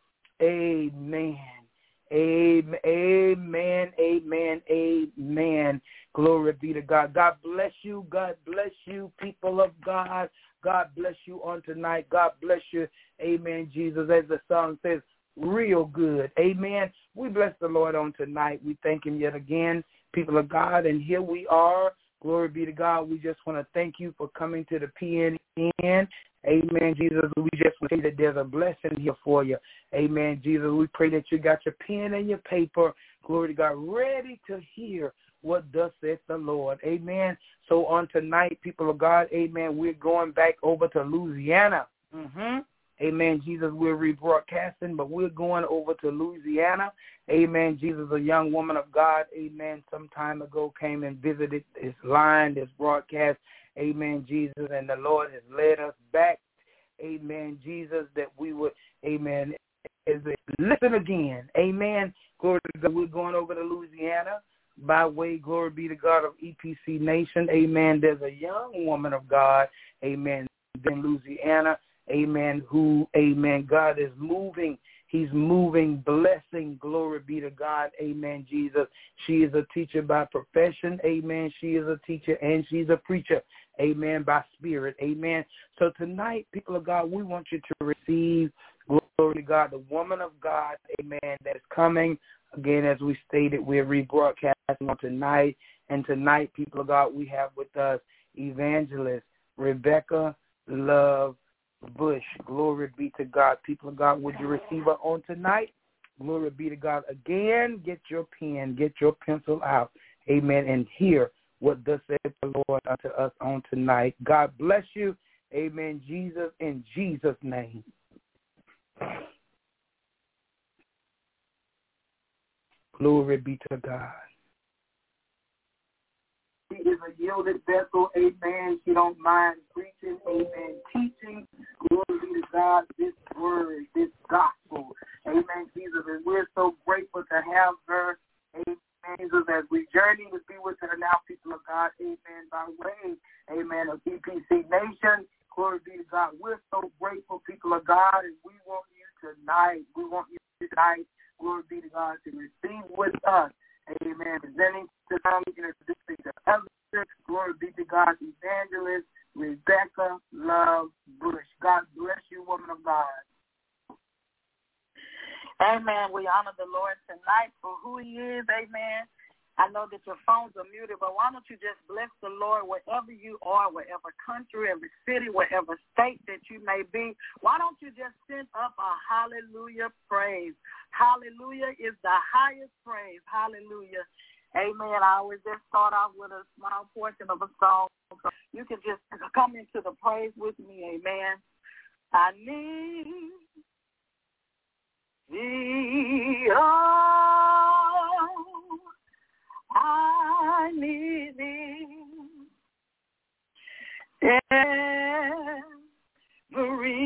amen. Amen, amen, amen, amen. Glory be to God. God bless you. God bless you, people of God. God bless you on tonight. God bless you. Amen, Jesus. As the song says, real good. Amen. We bless the Lord on tonight. We thank him yet again, people of God. And here we are. Glory be to God. We just want to thank you for coming to the PNN. Amen, Jesus. We just want to say that there's a blessing here for you. Amen, Jesus. We pray that you got your pen and your paper, glory to God, ready to hear what thus saith the Lord. Amen. So on tonight, people of God, amen, we're going back over to Louisiana. Amen, Jesus. We're rebroadcasting, but we're going over to Louisiana. Amen, Jesus. A young woman of God, amen, some time ago came and visited this line, this broadcast. Amen, Jesus, and the Lord has led us back, amen, Jesus, that we would, amen, listen again, amen, glory to God. We're going over to Louisiana by way, glory be to God, of EPC Nation, amen. There's a young woman of God, amen, in Louisiana, amen, who, amen, God is moving, He's moving, blessing. Glory be to God. Amen, Jesus. She is a teacher by profession. Amen. She is a teacher and she's a preacher. Amen, by spirit. Amen. So tonight, people of God, we want you to receive, glory to God, the woman of God, amen, that is coming. Again, as we stated, we're rebroadcasting on tonight. And tonight, people of God, we have with us Evangelist Rebecca Love Bush. Glory be to God. People of God, would you receive her on tonight? Glory be to God. Again, get your pen, get your pencil out. Amen. And hear what thus said the Lord unto us on tonight. God bless you. Amen. Jesus, in Jesus' name. Glory be to God. She is a yielded vessel, amen. She don't mind preaching, amen, teaching. Glory be to God, this word, this gospel, amen, Jesus. And we're so grateful to have her, amen, Jesus, as we journey to be with her now, people of God, amen, by way, amen, of EPC Nation. Glory be to God. We're so grateful, people of God, and we want you tonight. We want you tonight, glory be to God, to receive with us. Amen. Presenting to them, introducing to others. Glory be to God, Evangelist Rebecca Love Bush. God bless you, woman of God. Amen. We honor the Lord tonight for who he is. Amen. I know that your phones are muted, but why don't you just bless the Lord wherever you are, wherever country, every city, wherever state that you may be. Why don't you just send up a hallelujah praise? Hallelujah is the highest praise. Hallelujah. Amen. I always just start off with a small portion of a song. So you can just come into the praise with me. Amen. I need thee, oh, I need thee every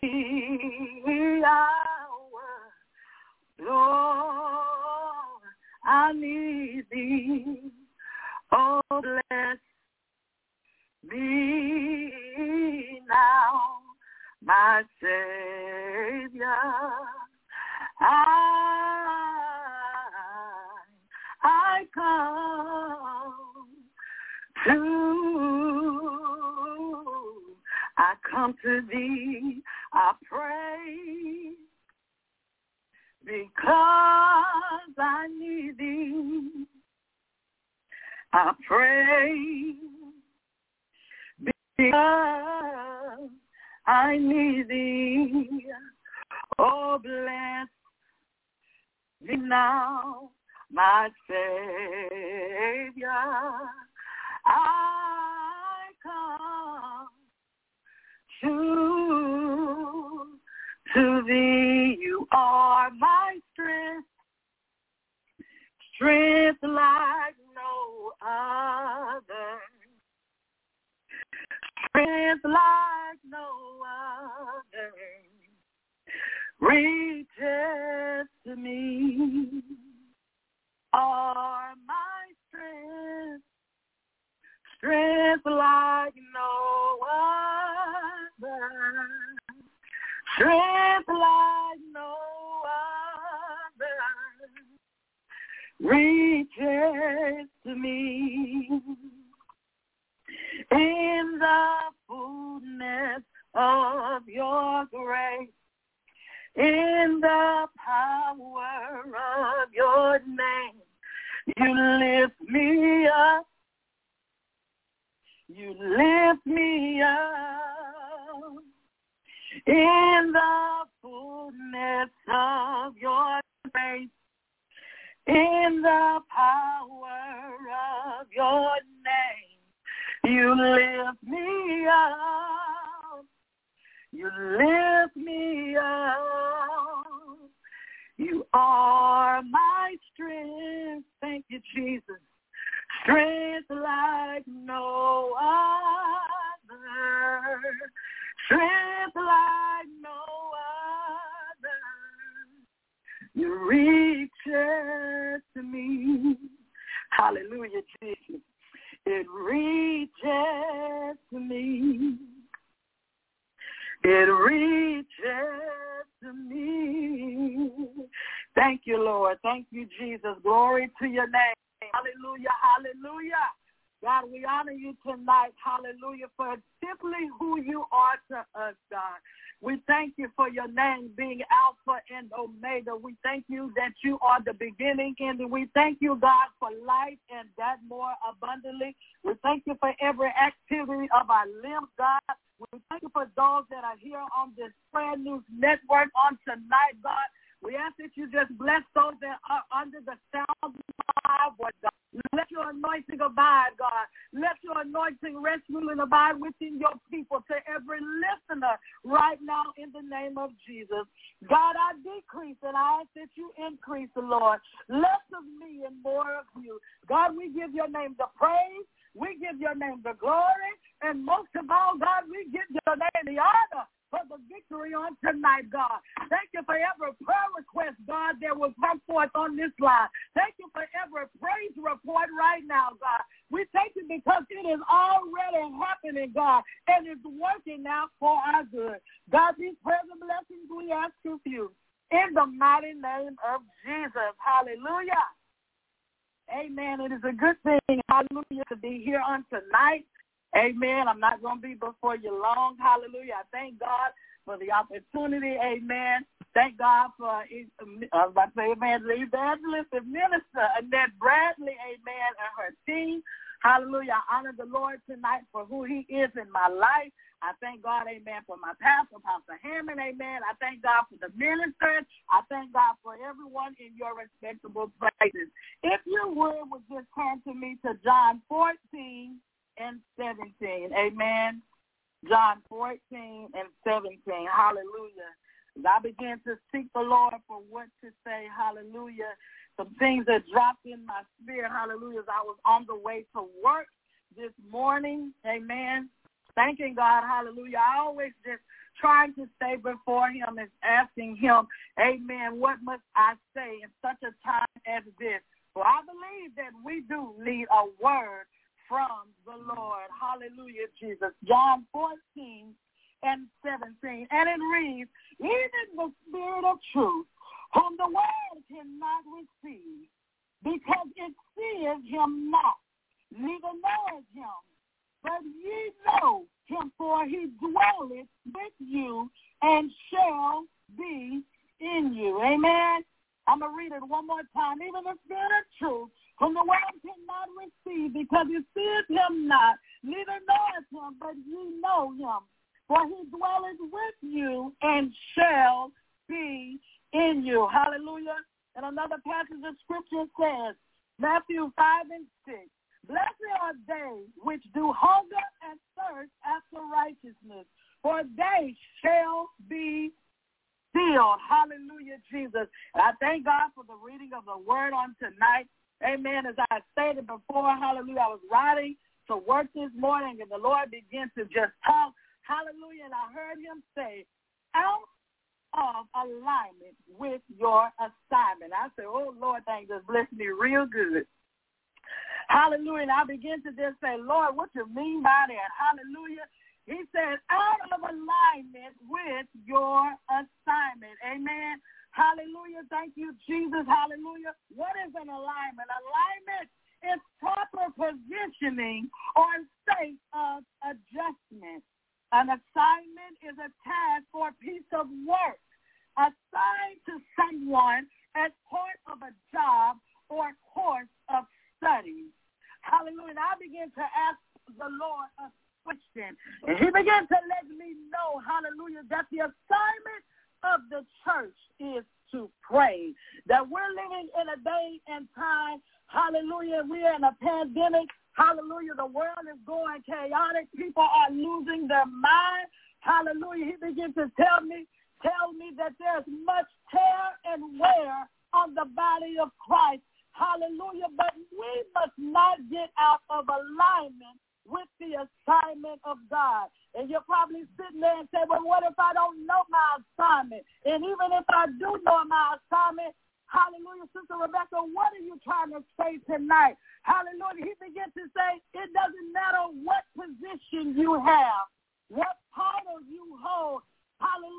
hour, Lord, I need thee. Oh, bless me now, my Savior. I come to thee, I pray, because I need thee. I pray, because I need thee. Oh, bless me now, my Savior. I come to thee. You are my strength, strength like no other, strength like no other. Reaches to me, are my strength, strength like no other, strength like no other. Reaches to me in the fullness of your grace. In the power of your name, you lift me up. You lift me up. In the fullness of your grace, in the power of your name, you lift me up. You lift me up. You are my strength. Thank you, Jesus. Strength like no other. Strength like no other. You reach to me. Hallelujah, Jesus. It reaches to me. It reaches to me. Thank you, Lord. Thank you, Jesus. Glory to your name. Hallelujah, hallelujah. God, we honor you tonight, hallelujah, for simply who you are to us, God. We thank you for your name being Alpha and Omega. We thank you that you are the beginning and we thank you, God, for life and that more abundantly. We thank you for every activity of our limbs, God. We thank you for those that are here on this Prayer News Network on tonight, God. We ask that you just bless those that are under the sound of my voice, God. Let your anointing abide, God. Let your anointing rest, rule, and abide within your people, to every listener right now in the name of Jesus. God, I decrease and I ask that you increase, the Lord. Less of me and more of you. God, we give your name the praise. We give your name the glory. And most of all, God, we give your name the honor for the victory on tonight, God. Thank you for every prayer request, God, that will come forth on this line. Thank you for every praise report right now, God. We thank you because it is already happening, God, and it's working now for our good. God, these prayers and blessings we ask of you in the mighty name of Jesus. Hallelujah. Amen. It is a good thing, hallelujah, to be here on tonight. Amen. I'm not going to be before you long. Hallelujah. I thank God for the opportunity. Amen. Thank God for, I was about to say, evangelist and minister Annette Bradley, amen, and her team. Hallelujah. I honor the Lord tonight for who he is in my life. I thank God, amen, for my pastor, Pastor Hammond, amen. I thank God for the ministers. I thank God for everyone in your respectable places. If you would just turn to me to John 14 and 17. Amen. John 14 and 17. Hallelujah. As I began to seek the Lord for what to say, hallelujah, some things that dropped in my spirit, hallelujah, as I was on the way to work this morning. Amen. Thanking God, hallelujah. I always just trying to stay before him and asking him, amen, what must I say in such a time as this? So I believe that we do need a word from the Lord. Hallelujah, Jesus. John 14 and 17. And it reads, even the Spirit of truth, whom the world cannot receive, because it seeth him not, neither knoweth him. But ye know him, for he dwelleth with you and shall be in you. Amen. I'm going to read it one more time. Even the Spirit of truth, whom the world cannot receive, because it seeth him not, neither knoweth him, but ye know him. For he dwelleth with you and shall be in you. Hallelujah. And another passage of scripture says, Matthew 5 and 6, blessed are they which do hunger and thirst after righteousness, for they shall be filled. Hallelujah, Jesus. And I thank God for the reading of the word on tonight. Amen. As I stated before, hallelujah, I was riding to work this morning and the Lord began to just talk. Hallelujah. And I heard him say, out of alignment with your assignment. I said, oh, Lord, thank you. Just bless me real good. Hallelujah. And I began to just say, Lord, what you mean by that? Hallelujah. He said, out of alignment with your assignment. Amen. Hallelujah. Thank you, Jesus. Hallelujah. What is an alignment? Alignment is proper positioning or state of adjustment. An assignment is a task or a piece of work assigned to someone as part of a job or a course of study. Hallelujah. And I began to ask the Lord a question. And he began to let me know, hallelujah, that the assignment of the church is to pray. That we're living in a day and time, hallelujah, we're in a pandemic. Hallelujah, the world is going chaotic. People are losing their mind. Hallelujah, he began to tell me that there's much tear and wear on the body of Christ. Hallelujah, but we must not get out of alignment with the assignment of God. And you're probably sitting there and say, well, what if I don't know my assignment? And even if I do know my assignment, hallelujah, Sister Rebecca, what are you trying to say tonight? Hallelujah. He began to say, it doesn't matter what position you have, what title you hold. Hallelujah.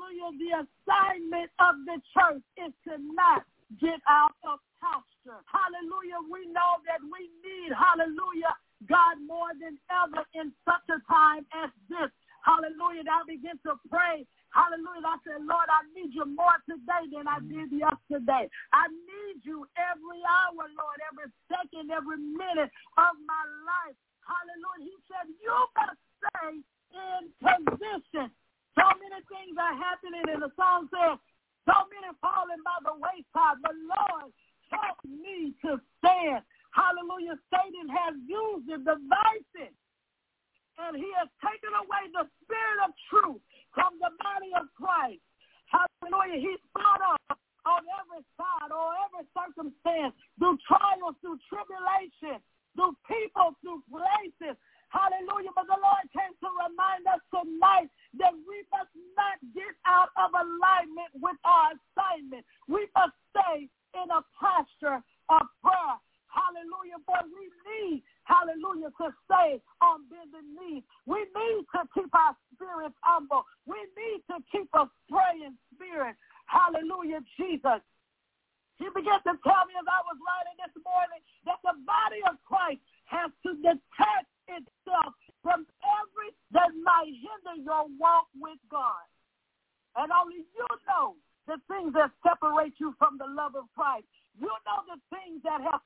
hallelujah, the assignment of the church is to not get out of posture. Hallelujah, we know that we need, hallelujah, God more than ever in such a time as this. Hallelujah, and I begin to pray. Hallelujah, I said, Lord, I need you more today than I did yesterday. I need you every hour, Lord, every second, every minute of my life. Hallelujah, he said, you must stay in position. So many things are happening, and the song says, so many falling by the wayside, but Lord, help me to stand. Hallelujah, Satan has used the devices, and he has taken away the spirit of truth from the body of Christ. Hallelujah, he's fought us on every side, or every circumstance, through trials, through tribulation, through people, through places. Hallelujah. But the Lord came to remind us tonight that we must not get out of alignment with our assignment. We must stay in a posture of prayer. Hallelujah. But we need, hallelujah, to stay on bended knees. We need to keep our spirits humble. We need to keep a praying spirit. Hallelujah, Jesus. He began to tell me as I was writing this morning that the body of Christ has to detach itself from every that might hinder your walk with God. And only you know the things that separate you from the love of Christ. You know the things that have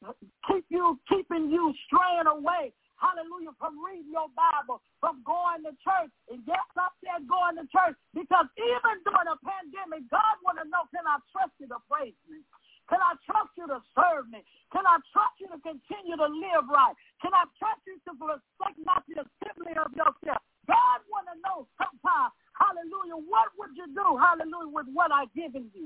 keeping you straying away. Hallelujah, from reading your Bible, from going to church. And yes, I said going to church because even during a pandemic, God want to know, can I trust you to praise me? Can I trust you to serve me? Can I trust you to continue to live right? Can I trust you to forsake not the assembly of yourself? God want to know sometimes, hallelujah, what would you do, hallelujah, with what I've given you?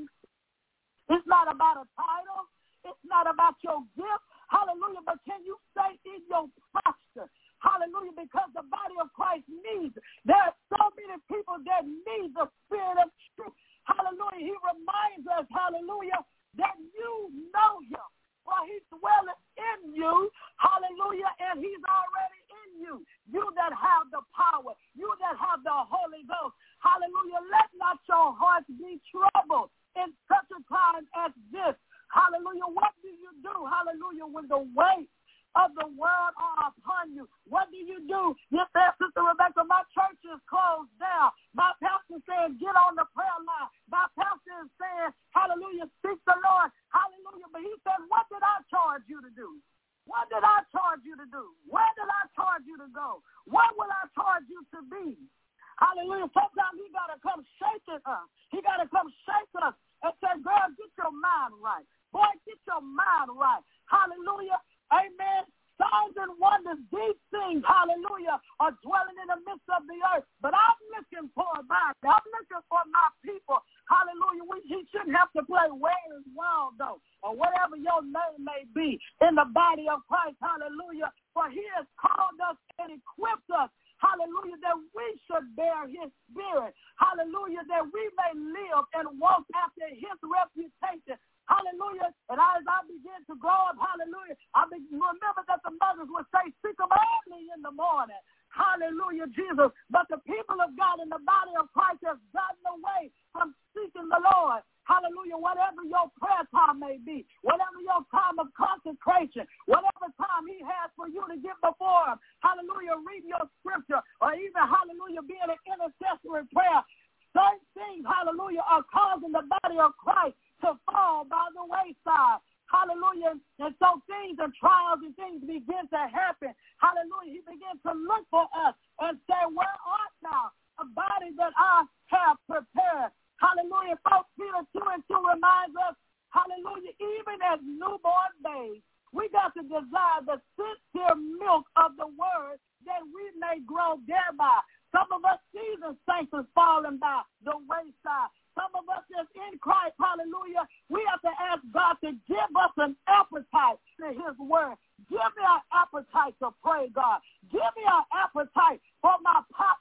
It's not about a title. It's not about your gift. Hallelujah, but can you stay in your posture? Hallelujah, because the body of Christ needs. There are so many people that need the spirit of truth. Hallelujah, he reminds us, hallelujah, that you know him. For he's dwelling in you, hallelujah, and he's already in you. You that have the power, you that have the Holy Ghost, hallelujah, let not your hearts be troubled in such a time as this. Hallelujah, what do you do, hallelujah, when the weight of the world are upon you? What do? You said, Sister Rebecca, my church is closed down. My pastor said, get on the prayer line. My pastor is saying, hallelujah, seek the Lord. Hallelujah. But he said, what did I charge you to do? What did I charge you to do? Where did I charge you to go? What will I charge you to be? Hallelujah. Sometimes he got to come shaking us. He got to come shake us and say, girl, get your mind right. Boy, get your mind right. Hallelujah. Amen. Signs and wonders, these things, hallelujah, are dwelling in the midst of the earth. But I'm looking for a body. I'm looking for my people. Hallelujah. He shouldn't have to play Where is Waldo or whatever your name may be in the body of Christ. Hallelujah. For he has called us and equipped us. Hallelujah, that we should bear his spirit. Hallelujah, that we may live and walk after his reputation. Hallelujah. And as I begin to grow up, hallelujah, remember that the mothers would say, seek them early in the morning. Hallelujah, Jesus. But the people of God in the body of Christ have gotten away from seeking the Lord. Hallelujah, whatever your prayer time may be, whatever your time of consecration, whatever time he has for you to get before him, hallelujah, read your scripture, or even, hallelujah, be in an intercessory prayer. Certain things, hallelujah, are causing the body of Christ to fall by the wayside. Hallelujah. And so things and trials and things begin to happen. Hallelujah. He begins to look for us and say, where art thou? A body that I have prepared. Hallelujah. 1 Peter 2:2 reminds us, hallelujah, even as newborn babes, we got to desire the sincere milk of the word that we may grow thereby. Some of us seasoned saints are falling by the wayside. Some of us that's in Christ, hallelujah, we have to ask God to give us an appetite to his word. Give me an appetite to pray, God. Give me an appetite for my posture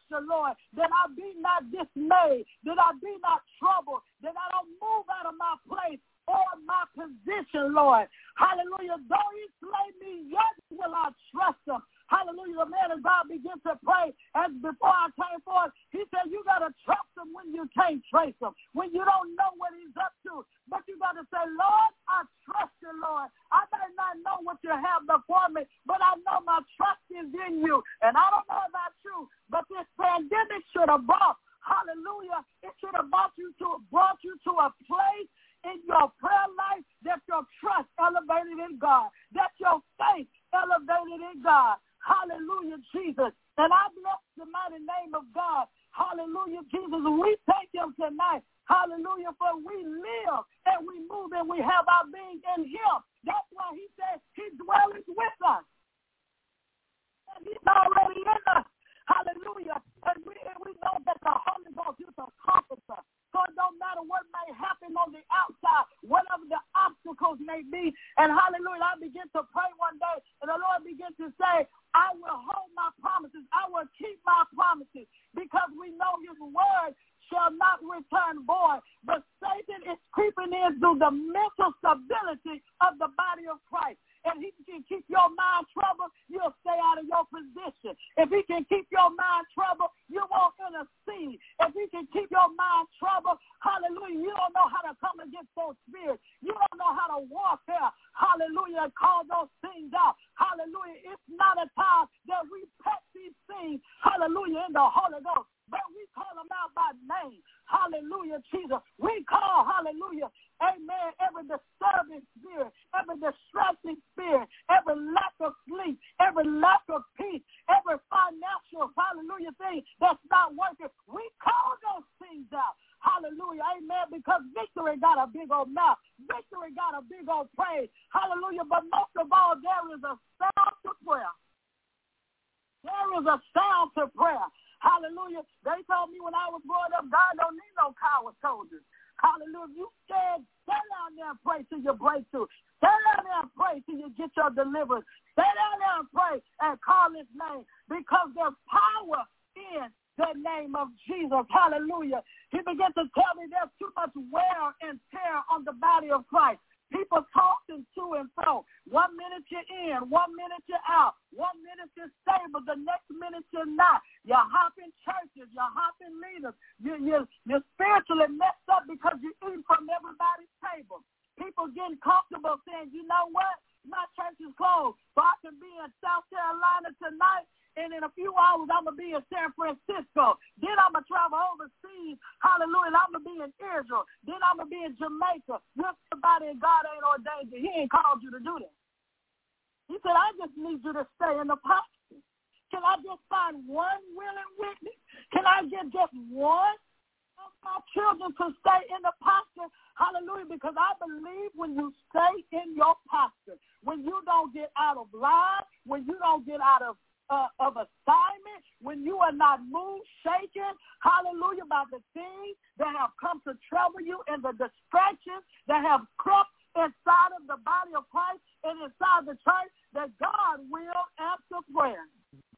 the Lord, that I be not dismayed, that I be not troubled, that I don't move out of my place or my position, Lord. Hallelujah. Though he slay me, yet will I trust him. Hallelujah. The man of God began to pray. As before I came forth, he said, you got to trust him when you can't trace him, when you don't know what he's up to. But you got to say, Lord, I trust you, Lord. I may not know what you have before me, but I know my trust is in you. And I don't know about you, but this pandemic should have brought, hallelujah, it should have brought you to a place in your prayer life that your trust elevated in God, that your faith elevated in God. Hallelujah, Jesus. And I bless the mighty name of God. Hallelujah, Jesus. We thank him tonight. Hallelujah, for we live and we move and we have our being in him. That's why he says he dwells with us. And he's already in us. Hallelujah. And we know that the Holy Ghost is a comforter. So it don't matter what may happen on the outside, whatever the obstacles may be. And hallelujah, I begin to pray one day, and the Lord began to say, I will hold my promises. I will keep my promises, because we know his word shall not return void. But Satan is creeping in through the mental stability of the body of Christ. If he can keep your mind troubled, you'll stay out of your position. If he can keep your mind troubled, you won't intercede. If he can keep your mind troubled, hallelujah, you don't know how to come against those spirits. You don't know how to warfare, hallelujah, and call those things out. Hallelujah, it's not a time that we pet these things, hallelujah, in the Holy Ghost. But we call them out by name. Hallelujah, Jesus. We call, hallelujah, amen, every disturbing spirit, every distressing spirit, every lack of sleep, every lack of peace, every financial, hallelujah, thing that's not working. We call those things out. Hallelujah, amen, because victory got a big old mouth. Victory got a big old praise. Hallelujah, but most of all, there is a sound to prayer. There is a sound to prayer. Hallelujah. They told me when I was growing up, God don't need no coward soldiers. Hallelujah. If you scared, stay down there and pray till you break through. Stay down there and pray till you get your deliverance. Stay down there and pray and call his name, because there's power in the name of Jesus. Hallelujah. He began to tell me there's too much wear and tear on the body of Christ. People tossing to and fro. 1 minute you're in, 1 minute you're out. 1 minute you're stable, the next minute you're not. You're hopping churches, you're hopping leaders. You're spiritually messed up because you eat from everybody's table. People getting comfortable saying, you know what? My church is closed, so I can be in South Carolina tonight, and in a few hours I'm going to be in San Francisco. Then I'm going to travel overseas. Hallelujah. And I'm going to be in Israel. Then I'm going to be in Jamaica. You're somebody and God ain't ordained you. He ain't called you to do that. He said, I just need you to stay in the posture. Can I just find one willing witness? Can I get just one of my children to stay in the posture? Hallelujah. Because I believe when you stay in your posture, when you don't get out of line, when you don't get out of assignment, when you are not moved, shaken, hallelujah, by the things that have come to trouble you and the distractions that have crept inside of the body of Christ and inside the church, that God will answer prayer.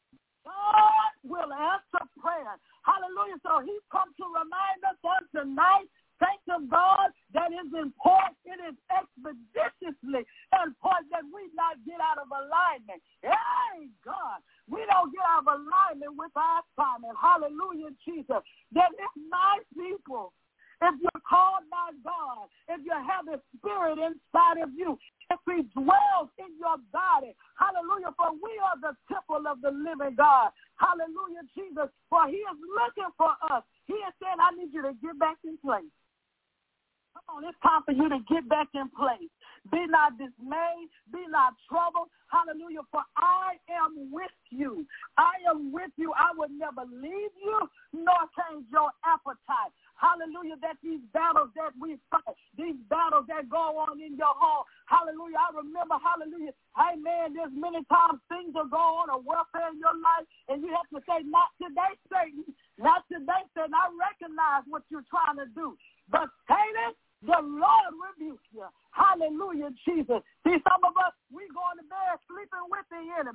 God will answer prayer. Hallelujah. So he's come to remind us on tonight, thank God, that is important. It is expeditiously important that we not get out of alignment. Hey, God, we don't get out of alignment with our assignment. Hallelujah, Jesus. That if my people, if you're called by God, if you have a spirit inside of you, if he dwells in your body, hallelujah, for we are the temple of the living God. Hallelujah, Jesus, for he is looking for us. He is saying, I need you to get back in place. Come on, it's time for you to get back in place. Be not dismayed. Be not troubled. Hallelujah, for I am with you. I am with you. I will never leave you nor change your appetite. Hallelujah, that these battles that we fight, these battles that go on in your home, hallelujah, I remember, hallelujah, hey, man, there's many times things will go on, a warfare in your life, and you have to say, not today, Satan. Not today, Satan. I recognize what you're trying to do. But Satan, the Lord rebuke you. Hallelujah, Jesus. See, some of us, we going to bed sleeping with the enemy.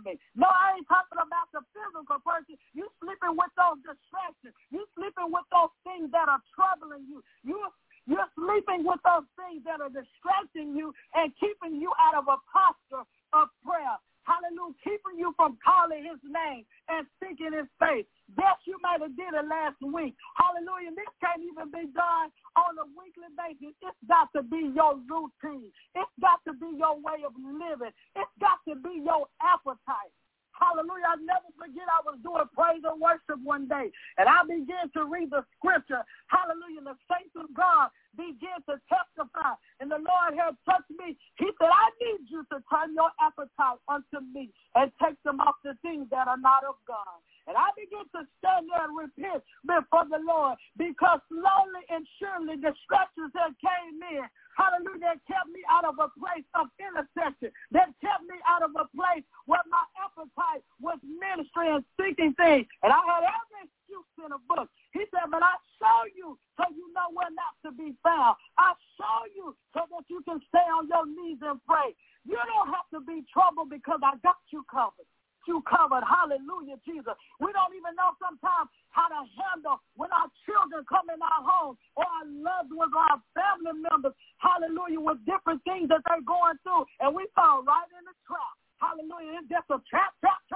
No, I ain't talking about the physical person. You sleeping with those distractions. You sleeping with those things that are troubling you. You're sleeping with those things that are distracting you and keeping you out of a posture of prayer. Hallelujah. Keeping you from calling his name and seeking his face. Yes, you might have did it last week. Hallelujah. This can't even be done on a weekly basis. It's got to be your routine. It's got to be your way of living. It's got to be your appetite. Hallelujah. I'll never forget I was doing praise and worship one day, and I began to read the scripture. Hallelujah. The saints of God began to testify, and the Lord had touched me. He said, I need you to turn your appetite unto me and take them off the things that are not of God. And I began to stand there and repent before the Lord, because slowly and surely distractions that came in, hallelujah, that kept me out of a place of intercession, that kept me out of a place where my appetite was ministry and seeking things. And I had every excuse in a book. He said, but I show you so you know where not to be found. I show you so that you can stay on your knees and pray. You don't have to be troubled because I got you covered. You covered. Hallelujah, Jesus. We don't even know sometimes how to handle when our children come in our home, or our loved ones, or our family members, hallelujah, with different things that they're going through, and we fall right in the trap. Hallelujah. It's just a trap.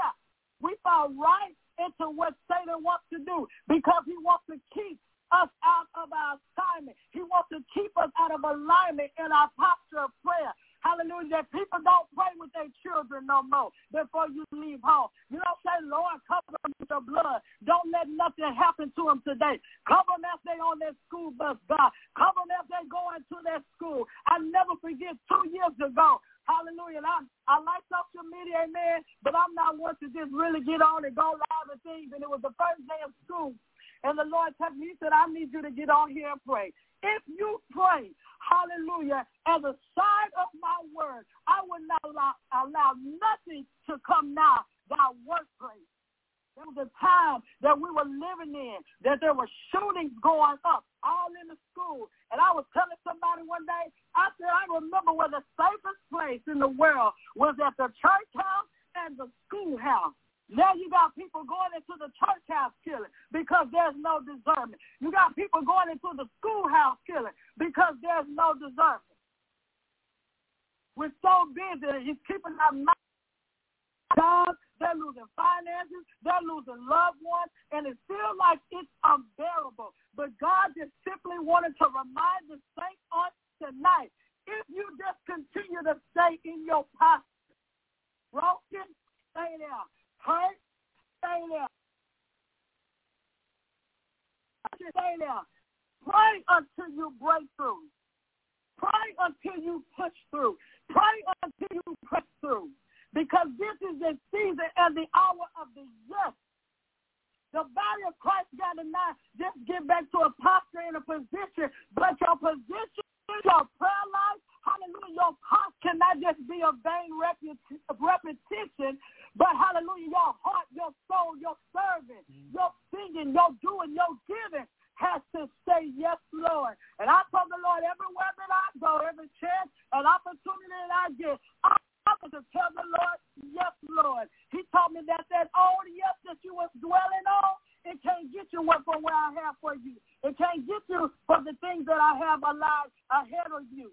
We fall right into what Satan wants to do, because he wants to keep us out of our assignment. He wants to keep us out of alignment in our posture of prayer. Hallelujah, that people don't pray with their children no more before you leave home. You don't say, Lord, cover them with your blood. Don't let nothing happen to them today. Cover them as they on their school bus, God. Cover them as they going to their school. I never forget 2 years ago, hallelujah, and I like social media, amen, but I'm not one to just really get on and go live and things, and it was the first day of school, and the Lord told me, he said, I need you to get on here and pray. If you pray, hallelujah, as a sign of my word, I will not allow nothing to come now thy workplace. There was a time that we were living in, that there were shootings going up all in the school. And I was telling somebody one day, I said, I remember where the safest place in the world was at the church house and the schoolhouse. Now you got people going into the church house killing because there's no discernment. You got people going into the schoolhouse killing because there's no discernment. We're so busy, he's keeping our jobs, they're losing finances, they're losing loved ones, and it feels like it's unbearable. But God just simply wanted to remind the saints on tonight, if you just continue to stay in your posture, broken, stay there. Hurt, stay there. Stay there. Pray until you break through. Pray until you push through. Pray until you press through. Because this is the season and the hour of the yes. The body of Christ got to not just get back to a posture and a position, but your position, your prayer life, hallelujah, your heart cannot just be a vain repetition, but hallelujah, your heart, your soul, your serving, your singing, your doing, your giving has to say, yes, Lord. And I told the Lord, everywhere that I go, every chance and opportunity that I get, I'm going to tell the Lord, yes, Lord. He told me that old yes that you was dwelling on, it can't get you from where I have for you. It can't get you from the things that I have allowed ahead of you.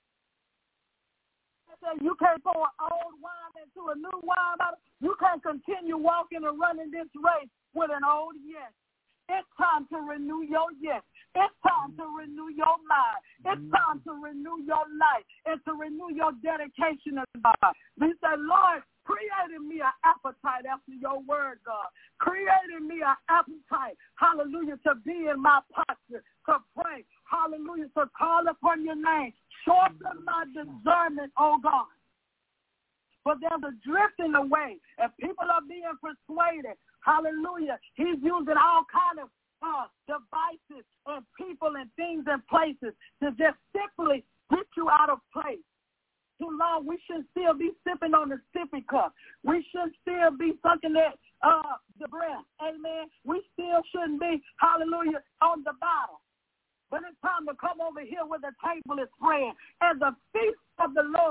You can't pour old wine into a new wine bottle. You can't continue walking and running this race with an old yes. It's time to renew your yes. It's time to renew your mind. It's time to renew your life and to renew your dedication to God. We say, Lord, create in me an appetite after your word, God. Create in me an appetite, hallelujah, to be in my posture, to pray, hallelujah, to call upon your name. Shorten my discernment, oh God. But there's a drifting away, and people are being persuaded. Hallelujah. He's using all kind of devices and people and things and places to just simply get you out of place. Too long, we should still be sipping on the sippy cup. We should still be sucking that the breath. Amen. We still shouldn't be, hallelujah, on the bottle. But it's time to come over here where the table is spread and the feast of the Lord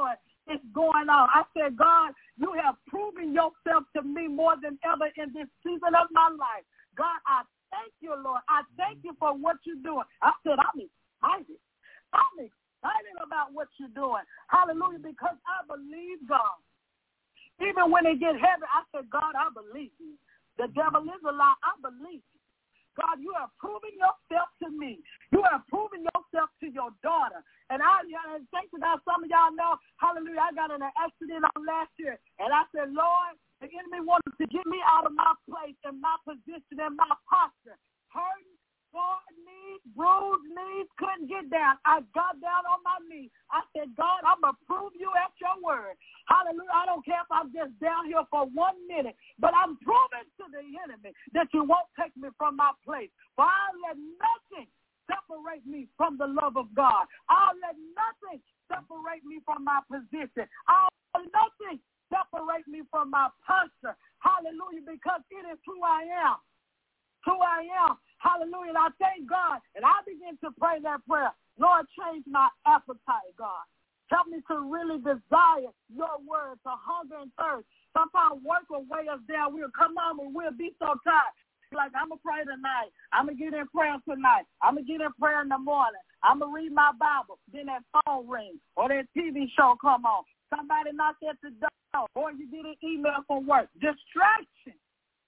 is going on. I said, God, you have proven yourself to me more than ever in this season of my life. God, I thank you, Lord. I thank you for what you're doing. I said, I'm excited. I'm excited about what you're doing. Hallelujah, because I believe God. Even when it get heavy, I said, God, I believe you. The devil is a lie. I believe you. God, you have proven yourself to me. You have proven yourself to your daughter. And thank you, God, some of y'all know, hallelujah, I got in an accident on last year. And I said, Lord, the enemy wanted to get me out of my place and my position and my posture. Hurting, sore knees, bruised knees, couldn't get down. I got down on my knees. I said, God, I'm going to prove you at your word. Hallelujah. I don't care if I'm just down here for 1 minute, but I'm proving to the enemy that you won't take me from my place. For I'll let nothing separate me from the love of God. I'll let nothing separate me from my position. I'll let nothing separate me from my posture. Hallelujah, because it is who I am. Who I am. Hallelujah. And I thank God. And I begin to pray that prayer. Lord, change my appetite, God. Help me to really desire your word, to hunger and thirst. Sometimes work will weigh us down. We'll come on and we'll be so tired. Like, I'm going to pray tonight. I'm going to get in prayer tonight. I'm going to get in prayer in the morning. I'm going to read my Bible. Then that phone rings or that TV show come on. Somebody knock at the door or you get an email from work. Distraction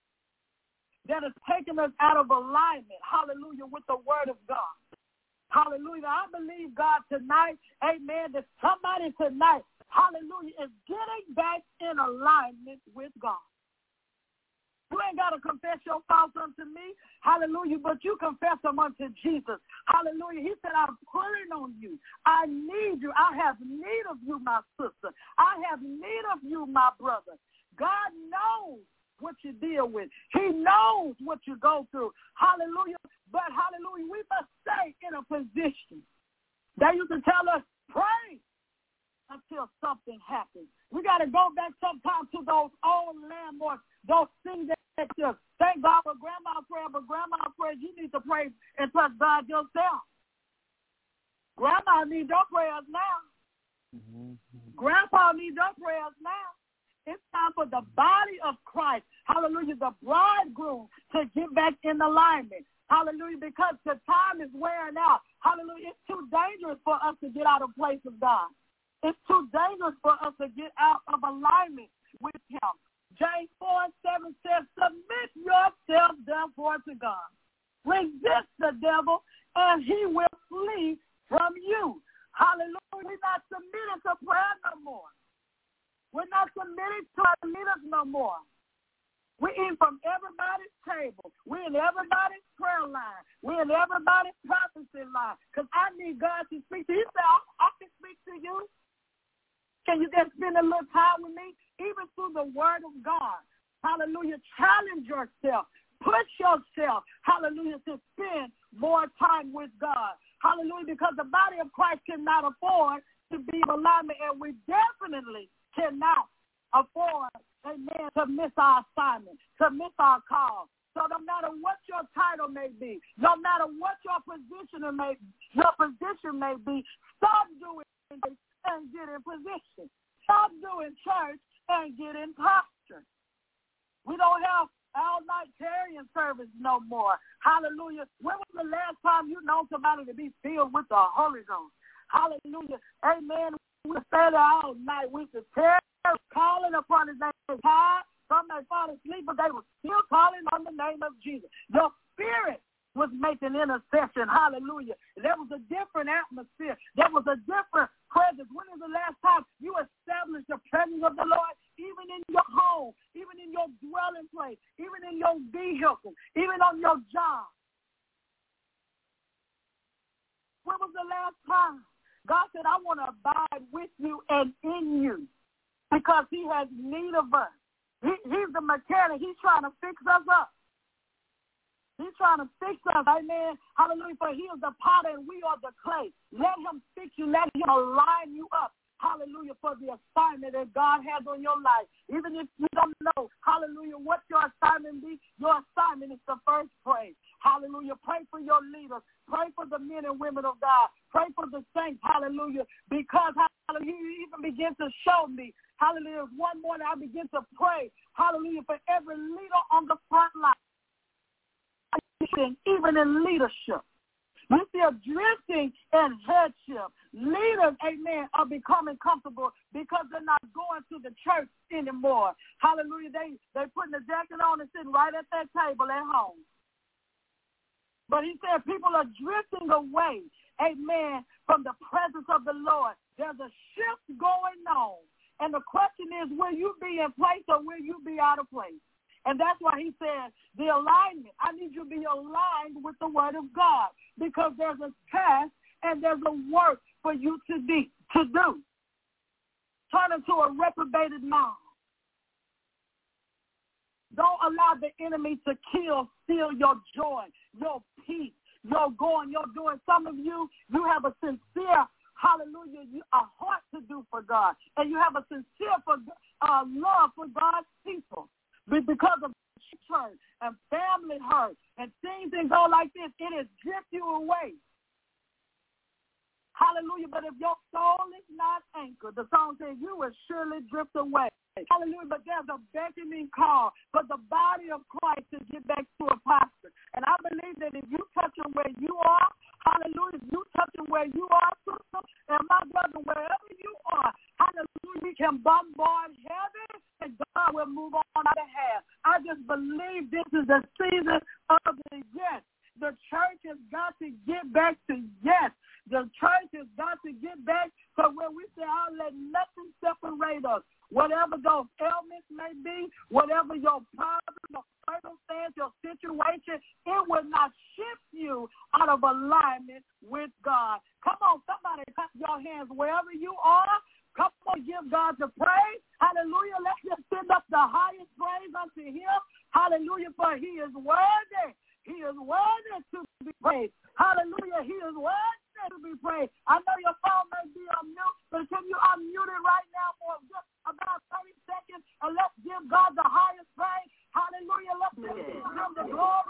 that is taking us out of alignment, hallelujah, with the word of God. Hallelujah. I believe, God, tonight, amen, that somebody tonight, hallelujah, is getting back in alignment with God. You ain't got to confess your faults unto me, hallelujah, but you confess them unto Jesus. Hallelujah. He said, I'm pulling on you. I need you. I have need of you, my sister. I have need of you, my brother. God knows what you deal with. He knows what you go through. Hallelujah. But hallelujah, we must stay in a position. They used to tell us, pray until something happens. We got to go back sometimes to those old landmarks, those things that you thank God for grandma prayer, but grandma prayer, you need to pray and trust God yourself. Grandma needs your prayers now. Grandpa needs your prayers now. It's time for the body of Christ, hallelujah, the bridegroom, to get back in alignment. Hallelujah, because the time is wearing out. Hallelujah, it's too dangerous for us to get out of place of God. It's too dangerous for us to get out of alignment with him. James 4:7 says, submit yourself therefore to God. Resist the devil, and he will flee from you. Hallelujah, we're not submitted to prayer no more. We're not submitted to our leaders no more. We eat from everybody's table. We're in everybody's prayer line. We're in everybody's prophecy line. Because I need God to speak to you. He said, I can speak to you. Can you just spend a little time with me? Even through the word of God. Hallelujah. Challenge yourself. Push yourself. Hallelujah. To spend more time with God. Hallelujah. Because the body of Christ cannot afford to be in alignment. And we definitely cannot afford, amen, to miss our assignment, to miss our call. So no matter what your title may be, no matter what your position may be, stop doing this and get in position. Stop doing church and get in posture. We don't have all-night carrying service no more. Hallelujah. When was the last time you know somebody to be filled with the Holy Ghost? Hallelujah. Amen. We stay there all night. We could tear calling upon his name. Some may fall asleep, but they were still calling on the name of Jesus. Your spirit was making intercession. Hallelujah. There was a different atmosphere. There was a different presence. When is the last time you established the presence of the Lord, even in your home, even in your dwelling place, even in your vehicle, even on your job? When was the last time? God said, I want to abide with you and in you because he has need of us. He's the mechanic. He's trying to fix us up. He's trying to fix us. Amen. Hallelujah. For he is the potter and we are the clay. Let him fix you. Let him align you up. Hallelujah. For the assignment that God has on your life. Even if you don't know, hallelujah, what your assignment be, your assignment is the first praise. Hallelujah. Pray for your leaders. Pray for the men and women of God. Pray for the saints. Hallelujah. Because hallelujah, he even begins to to show me. Hallelujah. One morning I began to pray, hallelujah, for every leader on the front line, even in leadership. We see a drifting in headship. Leaders, amen, are becoming comfortable because they're not going to the church anymore. Hallelujah. They're putting the jacket on and sitting right at that table at home. But he said people are drifting away, amen, from the presence of the Lord. There's a shift going on. And the question is, will you be in place or will you be out of place? And that's why he said the alignment. I need you to be aligned with the word of God because there's a task and there's a work for you to do. Turn into a reprobated mind. Don't allow the enemy to steal your joy, your peace, your going, your doing. Some of you have a sincere, hallelujah, a heart to do for God. And you have a sincere love for God's people. But because of hurt and family hurt and things that go like this, it has drifted you away. Hallelujah. But if your soul is not anchored, the song says you will surely drift away. Hallelujah. But there's a beckoning call for the body of Christ to get back to a posture. And I believe that if you touch them where you are, hallelujah, if you touch them where you are, sister, and my brother, wherever you are, hallelujah, we can bombard heaven and God will move on our behalf. I just believe this is the season of the yes. The church has got to get back to yes. The church has got to get back to where we say, I'll let nothing separate us. Whatever those ailments may be, whatever your problem, your circumstance, your situation, it will not shift you out of alignment with God. Come on, somebody clap your hands wherever you are. Come on, give God the praise. Hallelujah. Let's just send up the highest praise unto him. Hallelujah, for he is worthy. He is worthy to be praised. Hallelujah. He is worthy to be praised. I know your phone may be on mute, but can you unmute it right now for just about 30 seconds and let's give God the highest praise. Hallelujah. Let's give him the glory.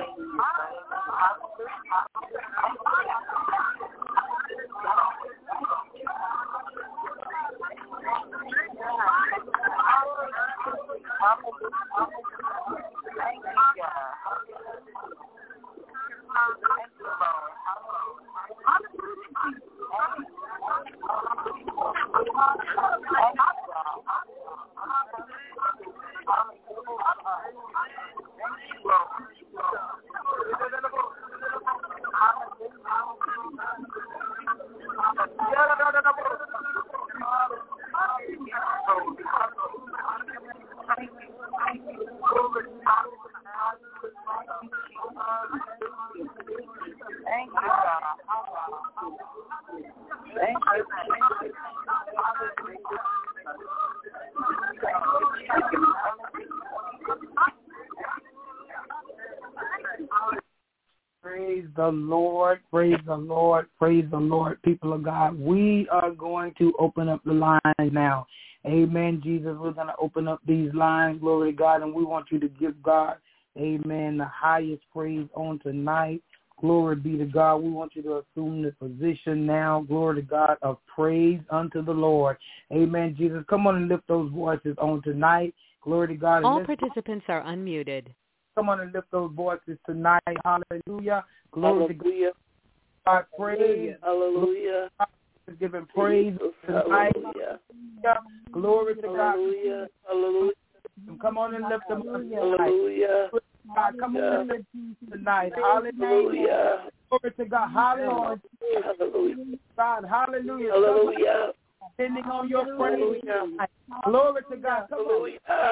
Praise the Lord, praise the Lord, praise the Lord, people of God. We are going to open up the lines now. Amen, Jesus. We're going to open up these lines, glory to God, and we want you to give God, amen, the highest praise on tonight. Glory be to God. We want you to assume the position now, glory to God, of praise unto the Lord. Amen, Jesus. Come on and lift those voices on tonight. Glory to God. All participants are unmuted. Come on and lift those voices tonight. Hallelujah. Glory to God. Praise. Hallelujah. Giving praise tonight. Hallelujah. Glory to God. Hallelujah. Hallelujah. Come on and lift them up tonight. Hallelujah. God, come on and lift them tonight. Hallelujah. Glory to God. Hallelujah. Hallelujah. God, hallelujah. Hallelujah. Depending on your praise tonight. Glory to God. Come on.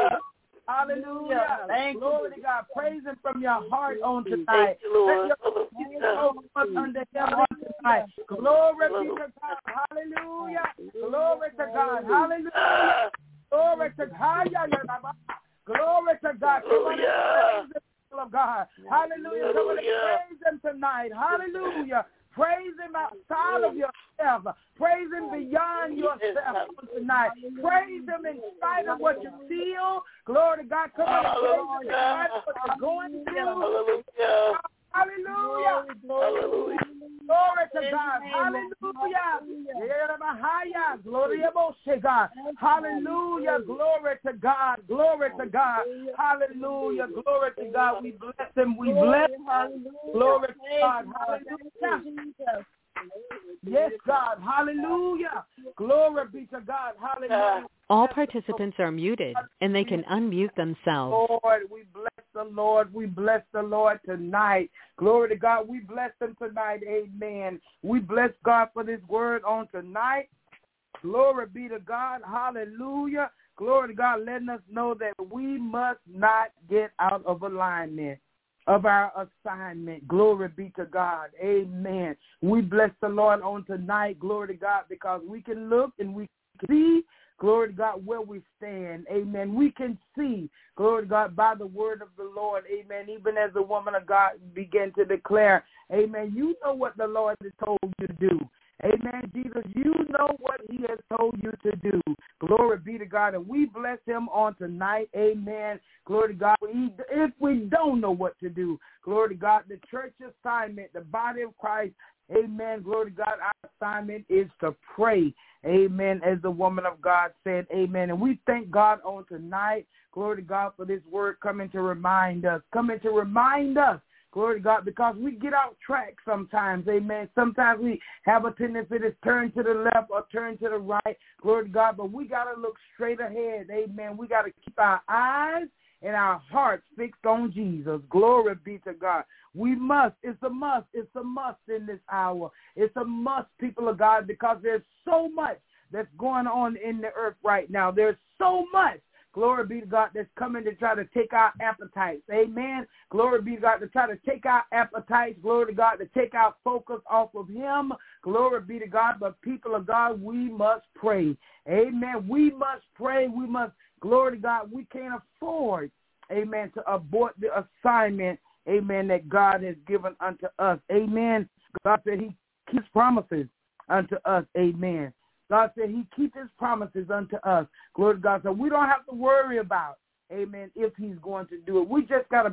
Hallelujah. Glory to God. Praise him from your heart on tonight. Thank you, Lord. Under heaven tonight. Glory be to God. Hallelujah. Glory to God. Hallelujah. Glory to God. Glory to God. Come on and praise the people of God. Hallelujah. Come on and praise him tonight. Hallelujah. Praise him outside of yourself. Praise him beyond yourself tonight. Praise him in spite of what you feel. Glory to God. Come on and praise him in spite of what you're going through. Hallelujah. Hallelujah. Glory to God. Hallelujah. Glory God. Hallelujah. Glory to God. Glory to God. Hallelujah. Glory to God. We bless him. We bless him. Glory to God. Hallelujah. Yes, God. Hallelujah. Glory be to God. Hallelujah. All participants are muted, and they can unmute themselves. Lord, we bless the Lord. We bless the Lord tonight. Glory to God. We bless him tonight. Amen. We bless God for this word on tonight. Glory be to God. Hallelujah. Glory to God, letting us know that we must not get out of alignment of our assignment. Glory be to God. Amen. We bless the Lord on tonight. Glory to God, because we can look and we can see, glory to God, where we stand. Amen. We can see, glory to God, by the word of the Lord. Amen. Even as the woman of God began to declare, amen, you know what the Lord has told you to do. Amen. Jesus, you know what he has told you to do. Glory be to God. And we bless him on tonight. Amen. Glory to God. If we don't know what to do, glory to God, the church assignment, the body of Christ, amen. Glory to God. Our assignment is to pray. Amen. As the woman of God said, amen. And we thank God on tonight. Glory to God for this word coming to remind us. Glory to God, because we get off track sometimes, amen. Sometimes we have a tendency to turn to the left or turn to the right, glory to God, but we got to look straight ahead, amen. We got to keep our eyes and our hearts fixed on Jesus. Glory be to God. We must. It's a must. It's a must in this hour. It's a must, people of God, because there's so much that's going on in the earth right now. There's so much, glory be to God, that's coming to try to take our appetites. Amen. Glory be to God, to try to take our appetites. Glory to God, to take our focus off of him. Glory be to God. But people of God, we must pray. Amen. We must pray. We must, glory to God, we can't afford, amen, to abort the assignment, amen, that God has given unto us. Amen. God said he keeps promises unto us. Amen. God said he keeps his promises unto us. Glory to God. So we don't have to worry about, amen, if he's going to do it. We just got to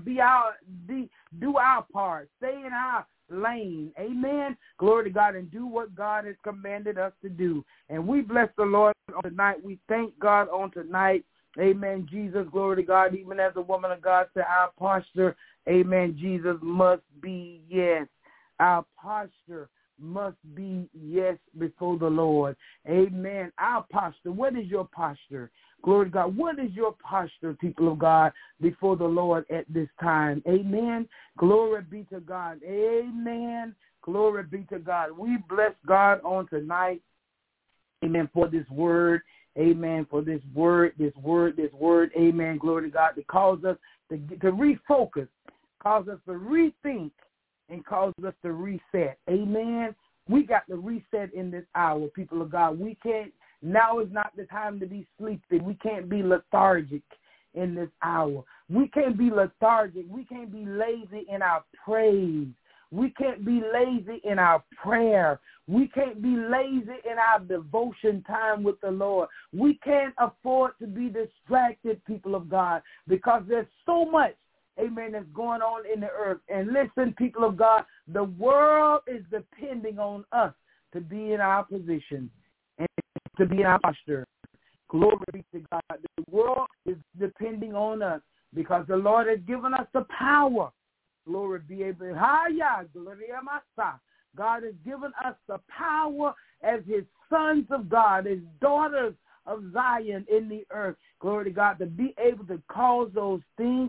do our part. Stay in our lane. Amen. Glory to God, and do what God has commanded us to do. And we bless the Lord on tonight. We thank God on tonight. Amen. Jesus, glory to God. Even as the woman of God said, our posture, amen, Jesus, must be yes. Our posture must be yes before the Lord. Amen. Our posture. What is your posture? Glory to God. What is your posture, people of God, before the Lord at this time? Amen. Glory be to God. Amen. Glory be to God. We bless God on tonight. Amen. For this word. Amen. For this word. Amen. Glory to God. That calls us to refocus, calls us to rethink, and causes us to reset. Amen. We got to reset in this hour, people of God. We can't, now is not the time to be sleeping. We can't be lethargic in this hour. We can't be lethargic. We can't be lazy in our praise. We can't be lazy in our prayer. We can't be lazy in our devotion time with the Lord. We can't afford to be distracted, people of God, because there's so much, amen, that's going on in the earth. And listen, people of God, the world is depending on us to be in our position and to be in our posture. Glory be to God. The world is depending on us because the Lord has given us the power. Glory be able to God has given us the power as his sons of God, his daughters of Zion in the earth. Glory to God, to be able to call those things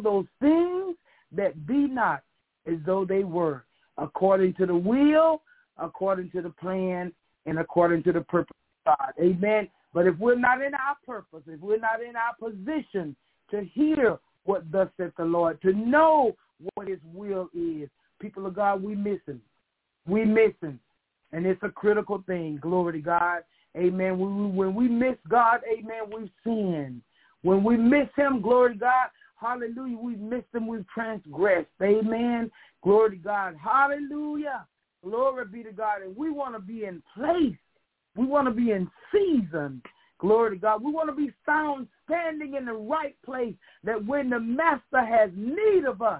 that be not as though they were, according to the will, according to the plan, and according to the purpose of God. Amen. But if we're not in our purpose, if we're not in our position to hear what thus saith the Lord, to know what his will is, people of God, we miss him. We miss him. And it's a critical thing. Glory to God. Amen. When we miss God, amen, we've sinned. When we miss him, glory to God, hallelujah, we've missed him, we've transgressed. Amen. Glory to God. Hallelujah. Glory be to God. And we want to be in place. We want to be in season. Glory to God. We want to be found standing in the right place, that when the master has need of us,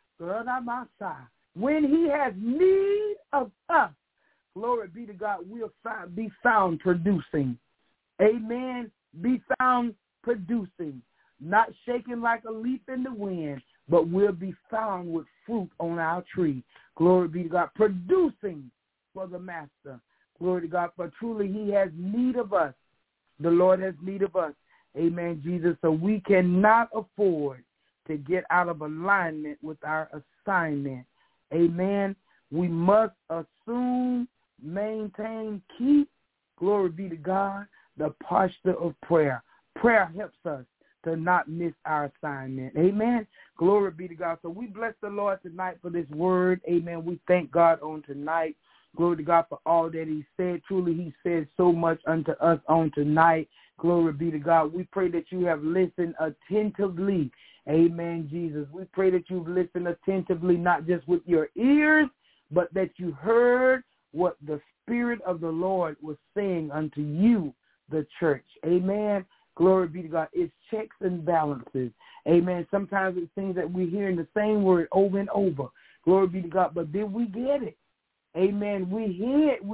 when he has need of us, glory be to God, we'll be found producing. amen, be found producing, not shaking like a leaf in the wind, but we'll be found with fruit on our tree. Glory be to God, producing for the Master. Glory to God, for truly he has need of us. The Lord has need of us. Amen, Jesus. So we cannot afford to get out of alignment with our assignment. Amen. We must assume, maintain, keep, glory be to God, the posture of prayer. Prayer helps us to not miss our assignment. Amen. Glory be to God. So we bless the Lord tonight for this word. Amen. We thank God on tonight. Glory to God for all that he said. Truly, he said so much unto us on tonight. Glory be to God. We pray that you have listened attentively. Amen, Jesus. We pray that you've listened attentively, not just with your ears, but that you heard what the Spirit of the Lord was saying unto you, the church. Amen. Glory be to God. It's checks and balances. Amen. Sometimes it seems that we're hearing the same word over and over. Glory be to God. But did we get it? Amen. We hear it.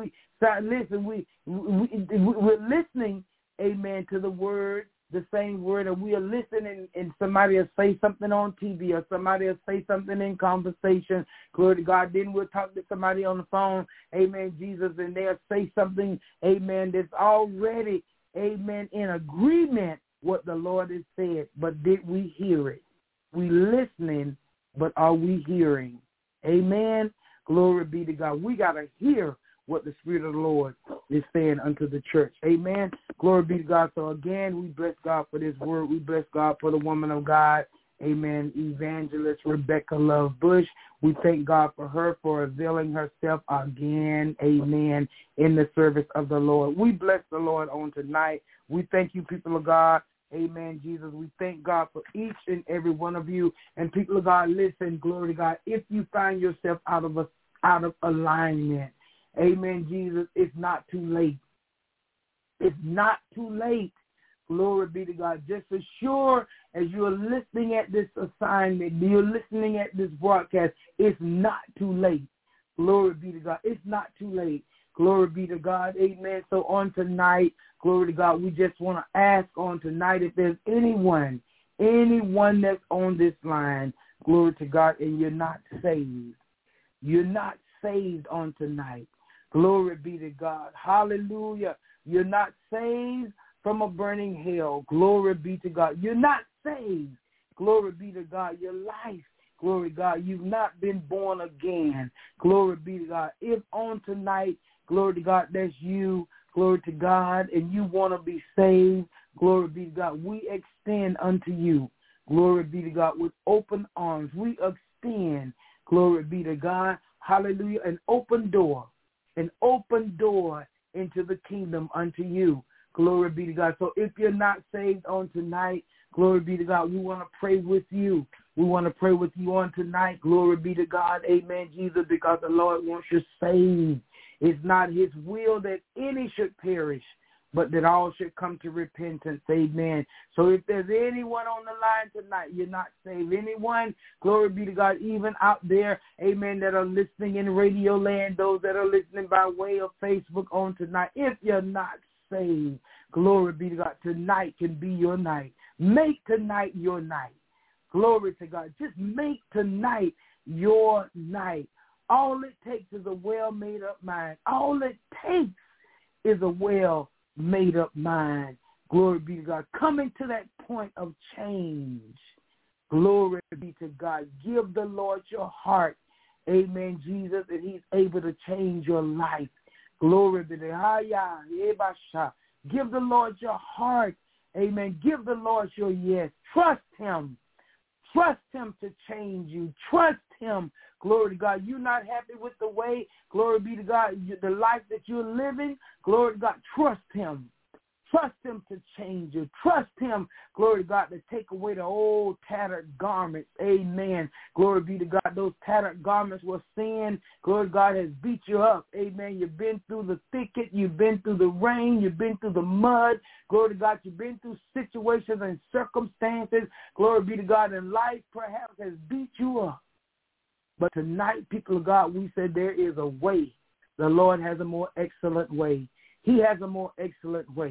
We're listening, amen, to the word, the same word, and we are listening, and somebody will say something on TV or somebody will say something in conversation. Glory to God. Then we'll talk to somebody on the phone, amen, Jesus, and they'll say something, amen, that's already, amen, in agreement what the Lord has said. But did we hear it? We listening, but are we hearing? Amen. Glory be to God. We got to hear what the Spirit of the Lord is saying unto the church. Amen. Glory be to God. So again, we bless God for this word. We bless God for the woman of God. Amen. Evangelist Rebecca Love Bush. We thank God for her for availing herself again. Amen. In the service of the Lord. We bless the Lord on tonight. We thank you, people of God. Amen, Jesus. We thank God for each and every one of you. And people of God, listen, glory to God. If you find yourself out of alignment, amen, Jesus, it's not too late. It's not too late. Glory be to God. Just as sure as you're listening at this assignment, you're listening at this broadcast, it's not too late. Glory be to God. It's not too late. Glory be to God. Amen. So on tonight, glory to God, we just want to ask on tonight if there's anyone that's on this line, glory to God, and you're not saved. You're not saved on tonight. Glory be to God. Hallelujah. You're not saved from a burning hell. Glory be to God. You're not saved. Glory be to God. Your life, glory to God, you've not been born again. Glory be to God. If on tonight, glory to God, that's you, glory to God, and you want to be saved, glory be to God, we extend unto you, glory be to God, with open arms. We extend, glory be to God, hallelujah, an open door into the kingdom unto you. Glory be to God. So if you're not saved on tonight, glory be to God, we want to pray with you. We want to pray with you on tonight. Glory be to God. Amen, Jesus, because the Lord wants you saved. It's not his will that any should perish, but that all should come to repentance. Amen. So if there's anyone on the line tonight, you're not saved. Anyone, glory be to God, even out there, amen, that are listening in Radio Land, those that are listening by way of Facebook on tonight, if you're not saved, glory be to God, tonight can be your night. Make tonight your night. Glory to God. Just make tonight your night. All it takes is a well-made-up mind. All it takes is a well-made-up mind. Glory be to God. Coming to that point of change. Glory be to God. Give the Lord your heart. Amen, Jesus, and he's able to change your life. Glory be to God. Give the Lord your heart. Amen. Give the Lord your yes. Trust him. Trust him to change you. Trust him. Glory to God. You're not happy with the way, glory be to God, the life that you're living. Glory to God. Trust him. Trust him to change you. Trust him, glory to God, to take away the old tattered garments. Amen. Glory be to God. Those tattered garments were sin. Glory to God has beat you up. Amen. You've been through the thicket. You've been through the rain. You've been through the mud. Glory to God. You've been through situations and circumstances. Glory be to God. And life perhaps has beat you up. But tonight, people of God, we said there is a way. The Lord has a more excellent way. He has a more excellent way.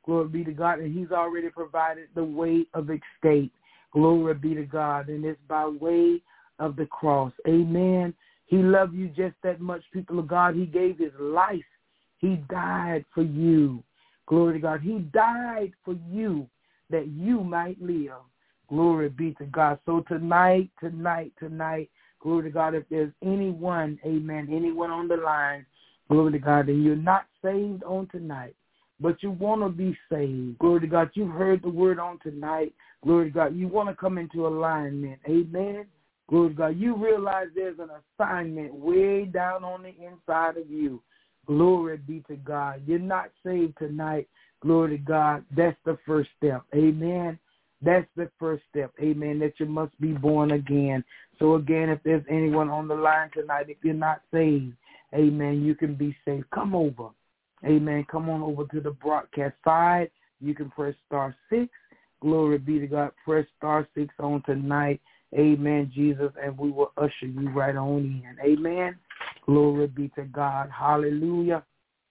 Glory be to God. And he's already provided the way of escape. Glory be to God. And it's by way of the cross. Amen. He loved you just that much, people of God. He gave his life. He died for you. Glory to God. He died for you that you might live. Glory be to God. So tonight, glory to God, if there's anyone, amen, anyone on the line, glory to God, and you're not saved on tonight, but you want to be saved. Glory to God. You've heard the word on tonight. Glory to God. You want to come into alignment. Amen. Glory to God. You realize there's an assignment way down on the inside of you. Glory be to God. You're not saved tonight. Glory to God. That's the first step. Amen. That's the first step. Amen. That you must be born again. So again, if there's anyone on the line tonight, if you're not saved, amen, you can be saved. Come over. Amen. Come on over to the broadcast side. You can press *6. Glory be to God. Press *6 on tonight. Amen, Jesus, and we will usher you right on in. Amen. Glory be to God. Hallelujah.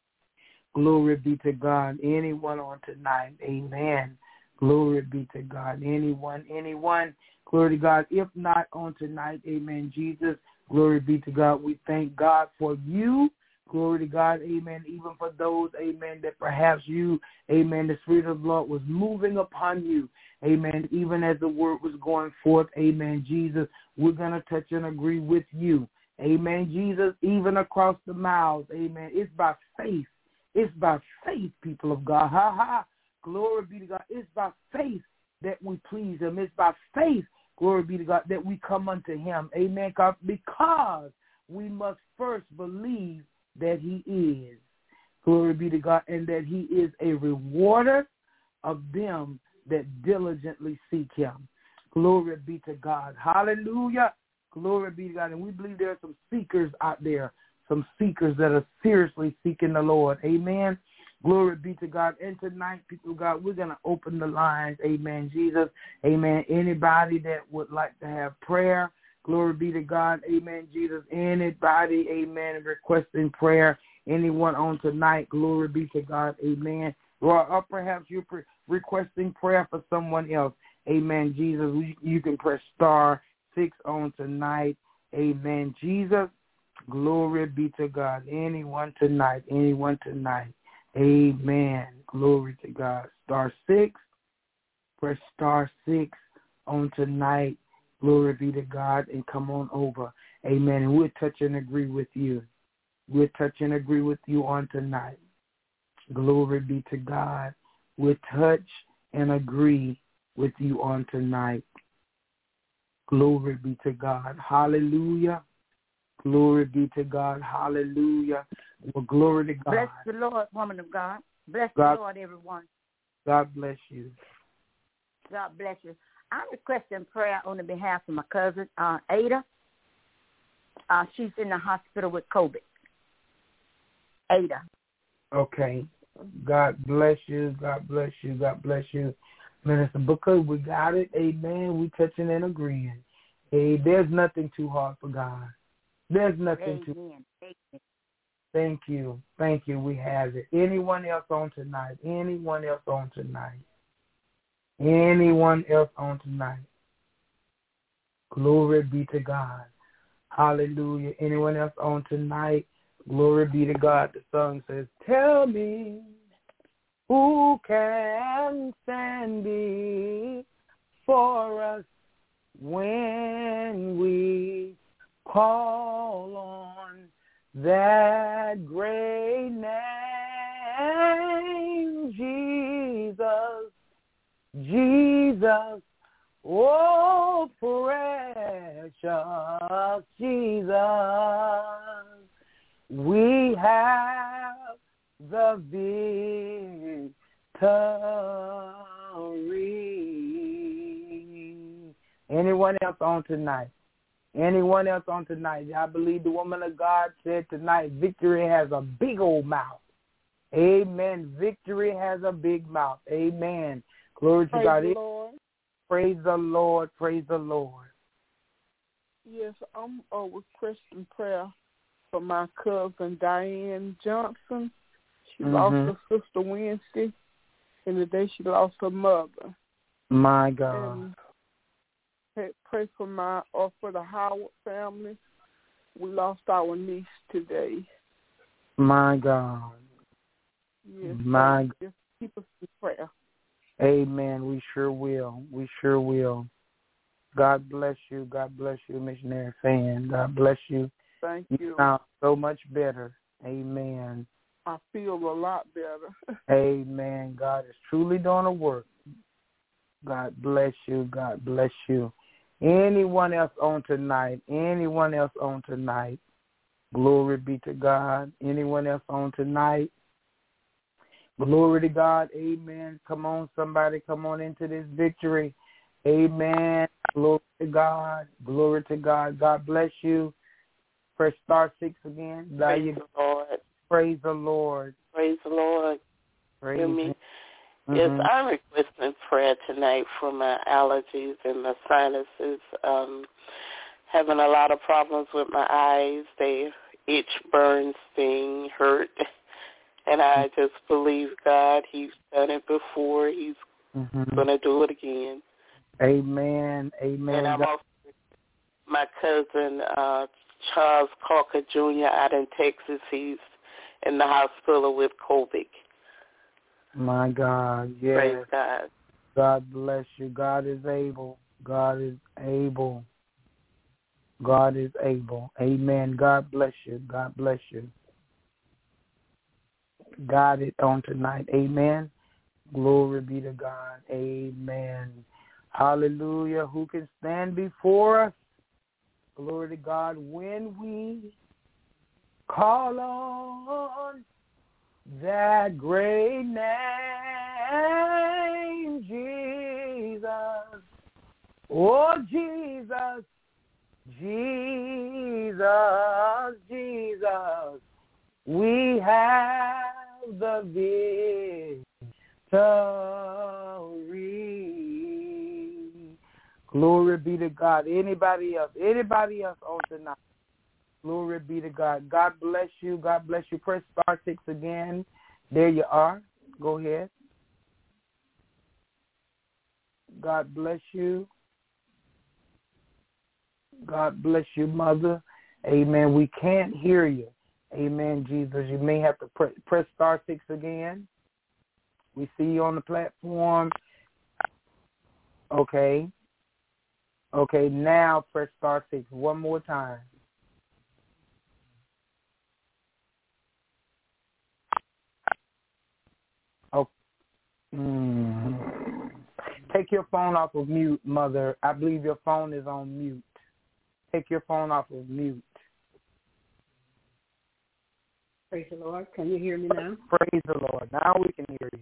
Glory be to God. Anyone on tonight? Amen. Glory be to God. Anyone? Glory to God. If not on tonight, amen, Jesus. Glory be to God. We thank God for you. Glory to God, amen. Even for those, amen, that perhaps you, amen, the Spirit of the Lord was moving upon you, amen, even as the word was going forth, amen, Jesus, we're going to touch and agree with you, amen, Jesus, even across the miles, amen. It's by faith. It's by faith, people of God. Ha, ha. Glory be to God. It's by faith that we please him. It's by faith, glory be to God, that we come unto him, amen, because we must first believe that he is, glory be to God, and that he is a rewarder of them that diligently seek him. Glory be to God. Hallelujah. Glory be to God. And we believe there are some seekers out there, some seekers that are seriously seeking the Lord. Amen. Glory be to God. And tonight, people of God, we're going to open the lines. Amen, Jesus. Amen. Anybody that would like to have prayer, glory be to God. Amen, Jesus. Anybody, amen, requesting prayer, anyone on tonight, glory be to God. Amen. Or perhaps you're requesting prayer for someone else. Amen, Jesus. You can press *6 on tonight. Amen, Jesus. Glory be to God. Anyone tonight. Amen. Glory to God. *6. Press *6 on tonight. Glory be to God, and come on over. Amen. And we'll touch and agree with you. We'll touch and agree with you on tonight. Glory be to God. We'll touch and agree with you on tonight. Glory be to God. Hallelujah. Glory be to God. Hallelujah. Well, glory to God. Bless the Lord, woman of God. Bless God, the Lord, everyone. God bless you. God bless you. I'm requesting prayer on the behalf of my cousin, Ada. She's in the hospital with COVID. Ada. Okay. God bless you. God bless you. God bless you, Minister Booker. We got it. Amen. We touching and agreeing. Hey, there's nothing too hard for God. There's nothing too hard. Thank you. Thank you. We have it. Anyone else on tonight? Anyone else on tonight? Anyone else on tonight? Glory be to God. Hallelujah. Anyone else on tonight? Glory be to God. The song says, tell me who can stand before us when we call on that great name, Jesus. Jesus, oh, precious Jesus, we have the victory. Anyone else on tonight? Anyone else on tonight? I believe the woman of God said tonight, victory has a big old mouth. Amen. Victory has a big mouth. Amen. Glory to God. Lord. Praise the Lord. Praise the Lord. Yes, I'm requesting prayer for my cousin Diane Johnson. She lost her sister Wednesday. and the day she lost her mother. My God. And pray for the Howard family. We lost our niece today. My God. Yes, my just keep us in prayer. Amen. We sure will. We sure will. God bless you. God bless you, Missionary Fan. God bless you. Thank you. You sound so much better. Amen. I feel a lot better. Amen. God is truly doing a work. God bless you. God bless you. Anyone else on tonight? Anyone else on tonight? Glory be to God. Anyone else on tonight? Glory to God. Amen. Come on, somebody. Come on into this victory. Amen. Glory to God. Glory to God. God bless you. Press star 6 again. Praise the Lord. Praise the Lord. Praise the Lord. Praise Hear me? Mm-hmm. Yes, I'm requesting prayer tonight for my allergies and my sinuses. Having a lot of problems with my eyes. They itch, burn, sting, hurt. And I just believe God. He's done it before. He's going to do it again. Amen. Amen. And I'm also my cousin, Charles Calker Jr. out in Texas. He's in the hospital with COVID. My God. Yes. Praise God. God bless you. God is able. God is able. God is able. Amen. God bless you. God bless you. Got it on tonight. Amen. Glory be to God. Amen. Hallelujah. Who can stand before us? Glory to God. When we call on that great name, Jesus. Oh, Jesus. Jesus, Jesus. We have the victory. Glory be to God. Anybody else? Anybody else on tonight? Glory be to God. God bless you. God bless you. Press star 6 again. There you are. Go ahead. God bless you. God bless you, Mother. Amen. We can't hear you. Amen, Jesus. You may have to press star 6 again. We see you on the platform. Okay. Okay, now press star 6 one more time. Oh. Take your phone off of mute, Mother. I believe your phone is on mute. Take your phone off of mute. Praise the Lord. Can you hear me now? Praise the Lord. Now we can hear you.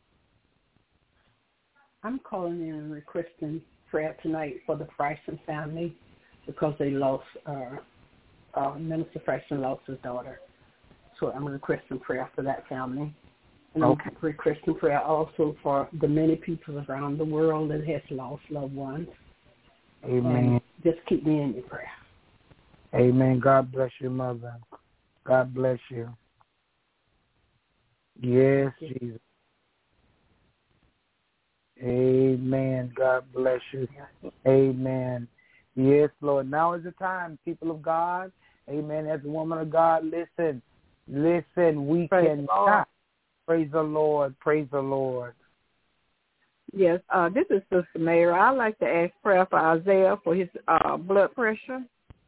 I'm calling in and requesting prayer tonight for the Fryson family because they lost, Minister Fryson lost his daughter. So I'm requesting prayer for that family. And I'm requesting prayer also for the many people around the world that has lost loved ones. Amen. And just keep me in your prayer. Amen. God bless you, Mother. God bless you. Yes, Jesus. Amen. God bless you. Amen. Yes, Lord. Now is the time, people of God. Amen. As a woman of God, listen. Listen, we cannot. Praise the Lord. Praise the Lord. Yes, this is Sister Mary. I'd like to ask prayer for Isaiah for his blood pressure.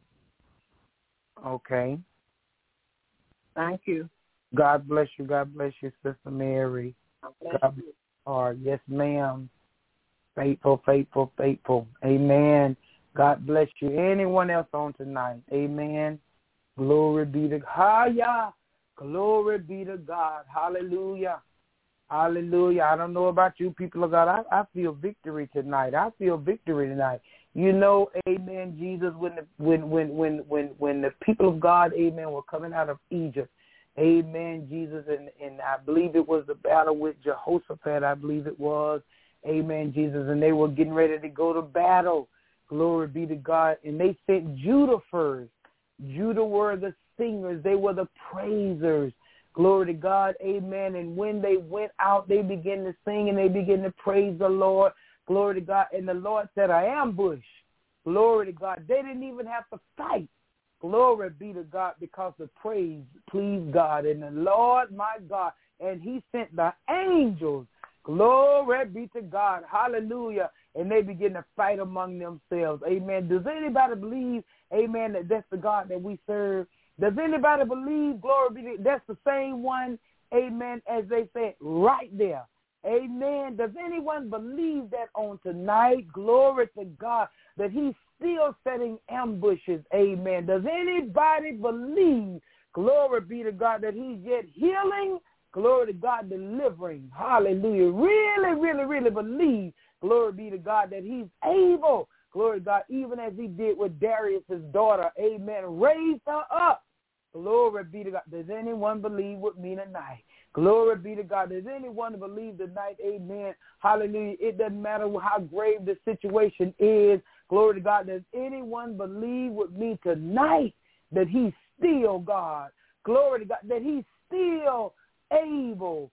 Okay. Thank you. God bless you. God bless you, Sister Mary. God bless you. Yes, ma'am. Faithful, faithful, faithful. Amen. God bless you. Anyone else on tonight? Amen. Glory be to God. Glory be to God. Hallelujah. Hallelujah. I don't know about you, people of God. I feel victory tonight. I feel victory tonight. You know, amen, Jesus, when the people of God, amen, were coming out of Egypt, amen, Jesus, and I believe it was the battle with Jehoshaphat, I believe it was, amen, Jesus, and they were getting ready to go to battle. Glory be to God. And they sent Judah first. Judah were the singers. They were the praisers. Glory to God, amen. And when they went out, they began to sing and they began to praise the Lord. Glory to God. And the Lord set an ambush. Glory to God. They didn't even have to fight. Glory be to God, because the praise pleased God. And the Lord, my God, and he sent the angels. Glory be to God. Hallelujah. And they begin to fight among themselves. Amen. Does anybody believe, amen, that that's the God that we serve? Does anybody believe, glory be to God, that's the same one, amen, as they said right there? Amen. Does anyone believe that on tonight? Glory to God, that he's still setting ambushes. Amen. Does anybody believe, glory be to God, that he's yet healing? Glory to God, delivering. Hallelujah. Really, really, really believe, glory be to God, that he's able, glory to God, even as he did with Darius' daughter. Amen. Raise her up. Glory be to God. Does anyone believe with me tonight? Glory be to God. Does anyone believe tonight? Amen. Hallelujah. It doesn't matter how grave the situation is. Glory to God. Does anyone believe with me tonight that he's still God? Glory to God. That he's still able.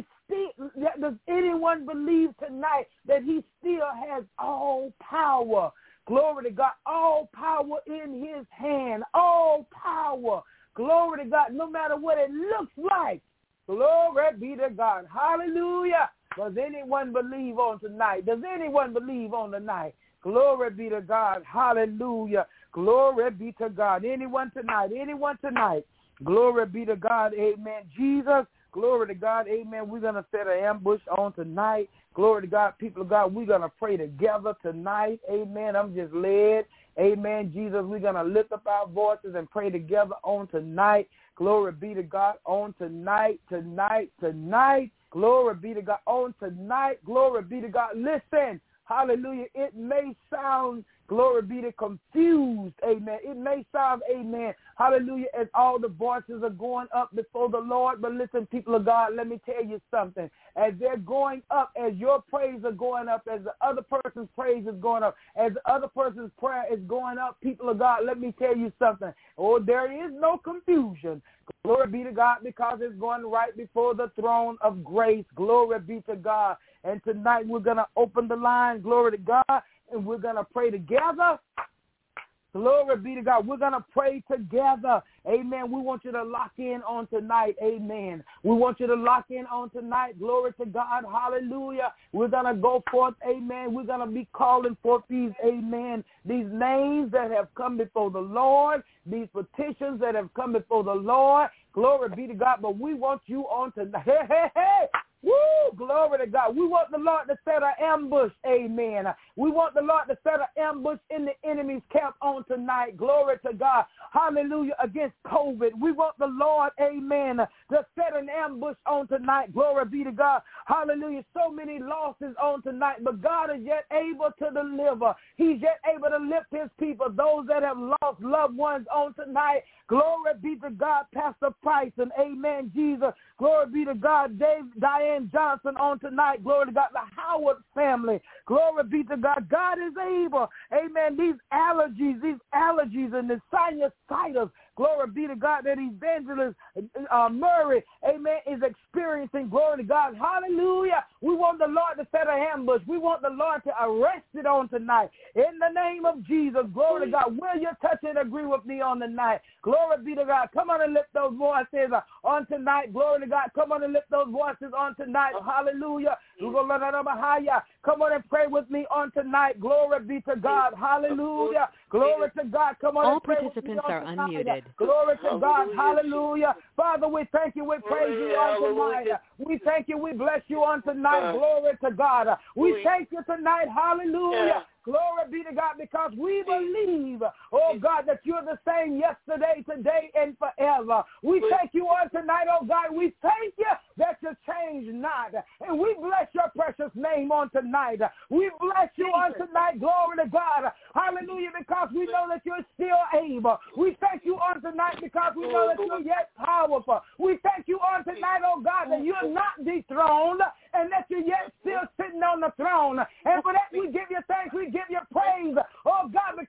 Does anyone believe tonight that he still has all power? Glory to God. All power in his hand. All power. Glory to God. No matter what it looks like. Glory be to God. Hallelujah. Does anyone believe on tonight? Does anyone believe on tonight? Glory be to God. Hallelujah. Glory be to God. Anyone tonight? Anyone tonight? Glory be to God. Amen. Jesus. Glory to God. Amen. We're going to set an ambush on tonight. Glory to God. People of God, we're going to pray together tonight. Amen. I'm just led. Amen. Jesus, we're going to lift up our voices and pray together on tonight. Glory be to God. On tonight. Glory be to God. On tonight. Glory be to God. Listen. Hallelujah. It may sound, glory be to confused, amen. It may sound, amen, hallelujah, as all the voices are going up before the Lord. But listen, people of God, let me tell you something. As they're going up, as your praise are going up, as the other person's praise is going up, as the other person's prayer is going up, people of God, let me tell you something. Oh, there is no confusion. Glory be to God, because it's going right before the throne of grace. Glory be to God. And tonight we're going to open the line, glory to God, and we're going to pray together. Glory be to God. We're going to pray together. Amen. We want you to lock in on tonight. Amen. We want you to lock in on tonight. Glory to God. Hallelujah. We're going to go forth. Amen. We're going to be calling forth these, amen, these names that have come before the Lord, these petitions that have come before the Lord. Glory be to God. But we want you on tonight. Hey, hey, hey. Woo! Glory to God. We want the Lord to set an ambush. Amen. We want the Lord to set an ambush in the enemy's camp on tonight. Glory to God. Hallelujah. Against COVID. We want the Lord, amen, to set an ambush on tonight. Glory be to God. Hallelujah. So many losses on tonight, but God is yet able to deliver. He's yet able to lift his people, those that have lost loved ones on tonight. Glory be to God, Pastor Price, and amen, Jesus. Glory be to God, Diane Johnson on tonight. Glory to God, the Howard family. Glory be to God. God is able. Amen. These allergies and the sinusitis. Glory be to God that Evangelist Murray, amen, is experiencing. Glory to God. Hallelujah. We want the Lord to set an ambush. We want the Lord to arrest it on tonight. In the name of Jesus. Glory to God. Will you touch and agree with me on the night? Glory be to God. Come on and lift those voices on tonight. Glory to God. Come on and lift those voices on tonight. Hallelujah. Come on and pray with me on tonight. Glory be to God. Hallelujah. Glory to God. Come on All and pray participants with me on are tonight. unmuted. Glory to God. Hallelujah. Father, we thank you. We praise you on tonight. We thank you. We bless you on tonight. Glory to God. We thank you tonight. Hallelujah. Glory be to God, because we believe, oh God, that you're the same yesterday, today, and forever. We thank you on tonight, oh God. We thank you that you change not. And we bless your precious name on tonight. We bless you on tonight. Glory to God. Hallelujah, because we know that you're still able. We thank you on tonight because we know that you're yet powerful. We thank you on tonight, oh God, that you're not dethroned and that you're yet still sitting on the throne. And for that we give you thanks. We give you praise, oh God, because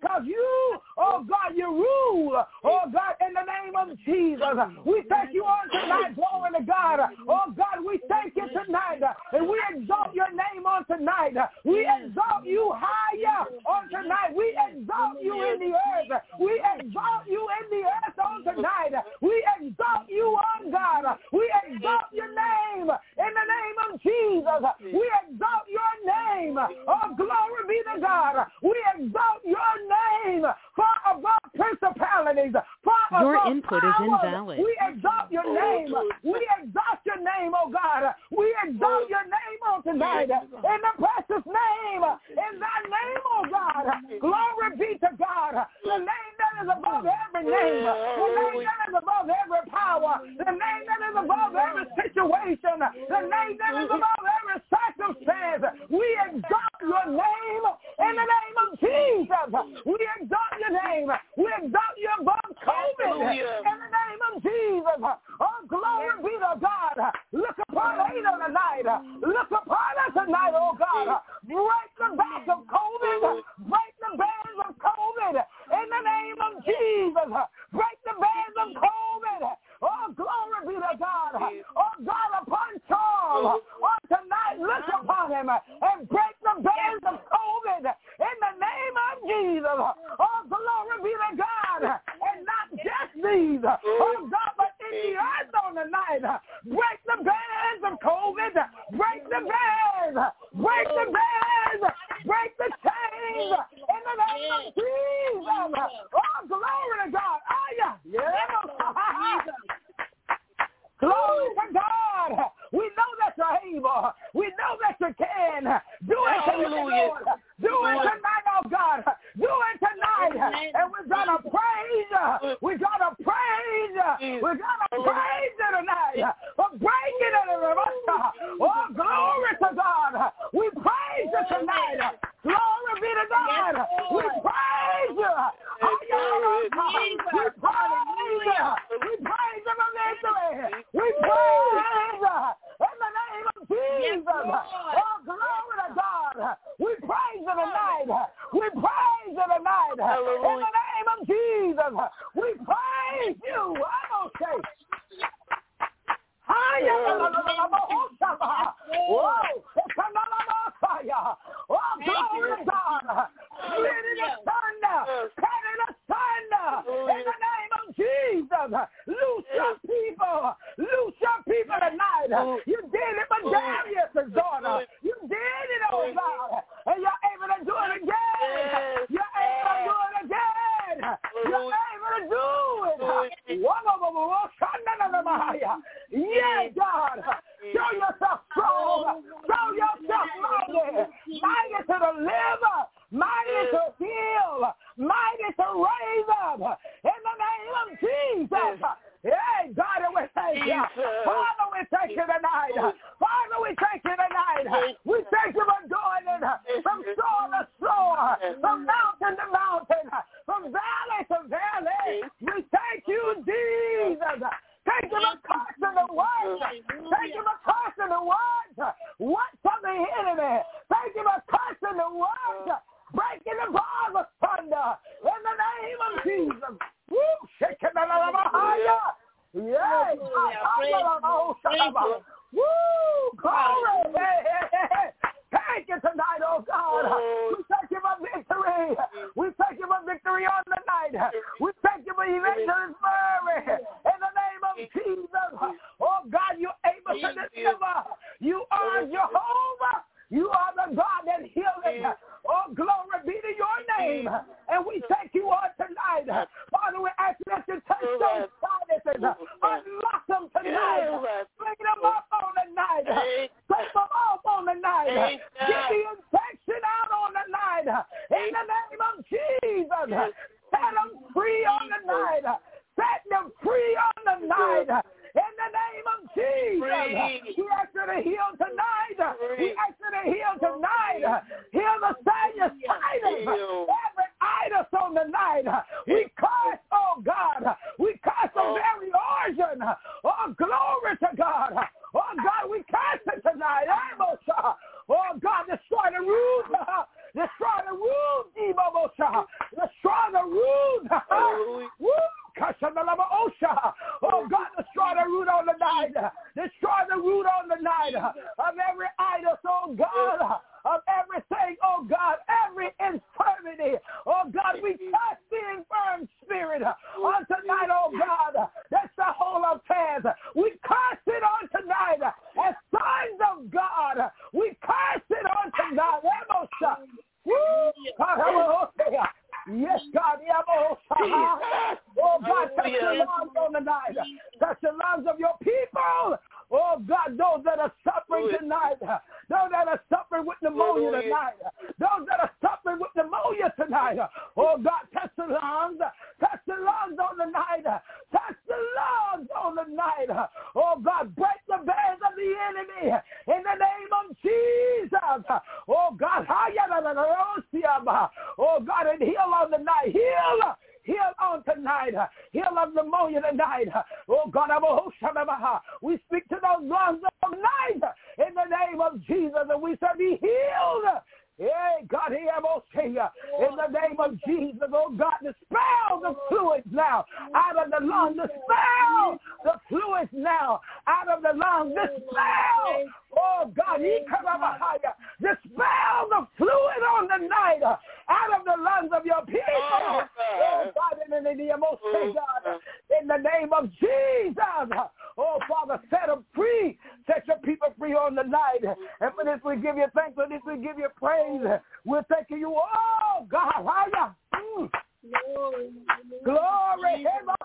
because you, oh God, you rule, oh God, in the name of Jesus. We thank you on tonight, glory to God. Oh God, we thank you tonight, and we exalt your name on tonight. We exalt you higher on tonight. We exalt you in the earth. We exalt you in the earth on tonight. We exalt you on God. We exalt your name in the name of Jesus. We exalt your name. Oh, glory be to God. We exalt your name far above principalities, far your above input powers. is invalid. We exalt your name. We exalt your name, oh God. We exalt your name on tonight. In the precious name, in thy name, oh God. Glory be to God. The name that is above every name. The name that is above every power. The name that is above every situation. The name that is above every circumstance. We exalt your name in the name of Jesus. We exalt your name. We exalt you above COVID in the name of Jesus. Oh, glory be to God. Look upon Ada tonight. Look upon us tonight, oh God. Break the back of COVID. Break the bands of COVID in the name of Jesus. Break the bands of COVID. Oh, glory be to God. Oh, God, upon Charles. Oh, tonight, look upon him and break the bands of COVID in the name of Jesus. Oh, glory be to God. And not just these. Oh, God, but in the earth on the night. Break the bands of COVID. Break the bands. Break the bands. Break the chains in the name of Jesus. Oh, glory to God. Oh, yeah. Glory to God. We know that you're able. We know that you can. Do it tonight, Lord. Do it tonight, oh God. Do it tonight. And we're going to praise you. We're going to praise you. We're going to praise you tonight for breaking it. Oh, glory to God. We praise you tonight. Glory be to God. We praise you. We praise you. We praise you for victory. We praise you in the name of Jesus. Oh, glory to God. We praise you tonight. We praise you tonight. In the name of Jesus. We praise you. I'm going to say. Oh, glory to God. Split it asunder. Cut it asunder. In the name of Jesus. Loose your people. Loose your people tonight. You did it for Darius' daughter. You did it, oh God. And you're able to do it again. You're able to do it again. You're able to do it. Yeah, God. Show yourself strong. Show yourself mighty. Mighty to deliver. Mighty to heal. Mighty to raise up. In the name of Jesus. Hey, God, we thank you. Father, we thank you tonight. Father, we thank you tonight. We thank you for doing it from shore to shore, from mountain to mountain, from valley to valley. We thank you, Jesus. Thank you for cursing the words. Thank you for cursing the words. What from the enemy? Thank you for cursing the words. Breaking the bars of thunder in the name of Jesus. Woo! Shaking the Lamahaya. Yes. Woo! Glory. Thank you tonight, oh God. We thank you for victory. We thank you for victory on the night. We thank you for Evangelist Murray. In the name of Jesus. Oh God, you're able to deliver. You are Jehovah. You are the God that heals. Oh, glory be to your name. And we thank you on tonight. Father, we ask you to touch those finances. Unlock them tonight. Bring them up on the night. Take them off on the night. Get the infection out on the night. In the name of Jesus. Set them free on the night. Set them free on the night. In the name of Jesus, we ask you to heal tonight. We ask you to heal tonight. Heal the sinusitis, every itis on the night. We curse, oh God. We curse the very origin. Oh, glory to God. Oh, God, we curse it tonight. Oh, God, destroy the root. Destroy the root. Destroy spirit on tonight, oh God, that's the whole of Taz. We curse it on tonight as sons of God. We curse it on tonight. Yes, God. Oh, God, touch the lungs on the night. Touch the lungs of your people. Oh, God, those that are suffering tonight. Those that are suffering with pneumonia tonight. Those that are suffering with pneumonia tonight. Oh, God, touch the lungs. Touch the lungs on the night. Touch the lungs on the night. Oh, God, break the bands of the enemy in the name of Jesus. Oh, God. Oh, God, and heal on the night. Heal on tonight. Heal of pneumonia tonight. Oh, God, we speak to those lungs of night in the name of Jesus, and we say be healed. Hey, God, in the name of Jesus, oh God, dispel the fluids now out of the lungs. Dispel the fluids now out of the lungs. Dispel, oh God, dispel the fluid on the night out of the lungs of your people. Oh God, in the name of Jesus. Oh, Father, set them free. Set your people free on the night. And for this we give you thanks. For this we give you praise. We're thanking you. Oh, God. Glory.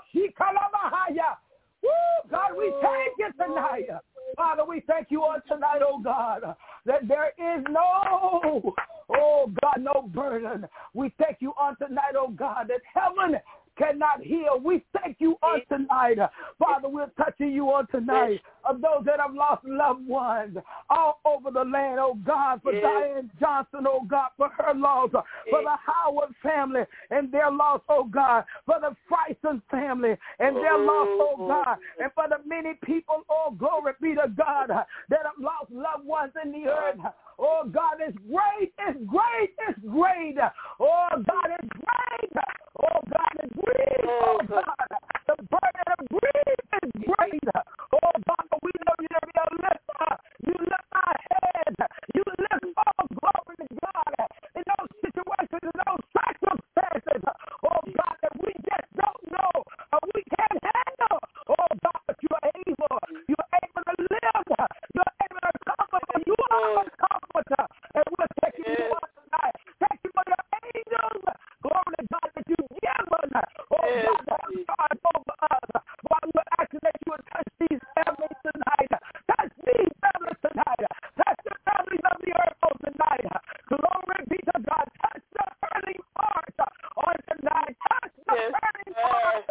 God, we thank you tonight. Father, we thank you on tonight, oh God, that there is no, oh God, no burden. We thank you on tonight, oh God, that heaven cannot heal. We thank you on tonight. Father, we're touching you on tonight of those that have lost loved ones all over the land, oh God, for Diane Johnson, oh God, for her loss, for the Howard family and their loss, oh God, for the Friesen family and their loss, oh God, and for the many people, oh glory be to God, that have lost loved ones in the earth. Oh God, it's great, it's great, it's great. Oh God, it's great. Oh God, it's great. Oh God, the burden of grief is great. Oh God, we know you to be a lifter. You lift our heads. You lift all glory to God in those situations, in those circumstances. Oh God, that we just don't know or we can't handle. Oh God, but you are able. You are able to live. You are able to comfort. You are a comforter. And we're taking you on tonight. Thank you for your angels. Glory to God that you've given. Oh God, that have charge over us. While we're asking that you would touch these families tonight. Touch these families tonight. Touch the families of the earth on tonight. Glory be to God. Touch the hurting heart on tonight. Touch the hurting heart.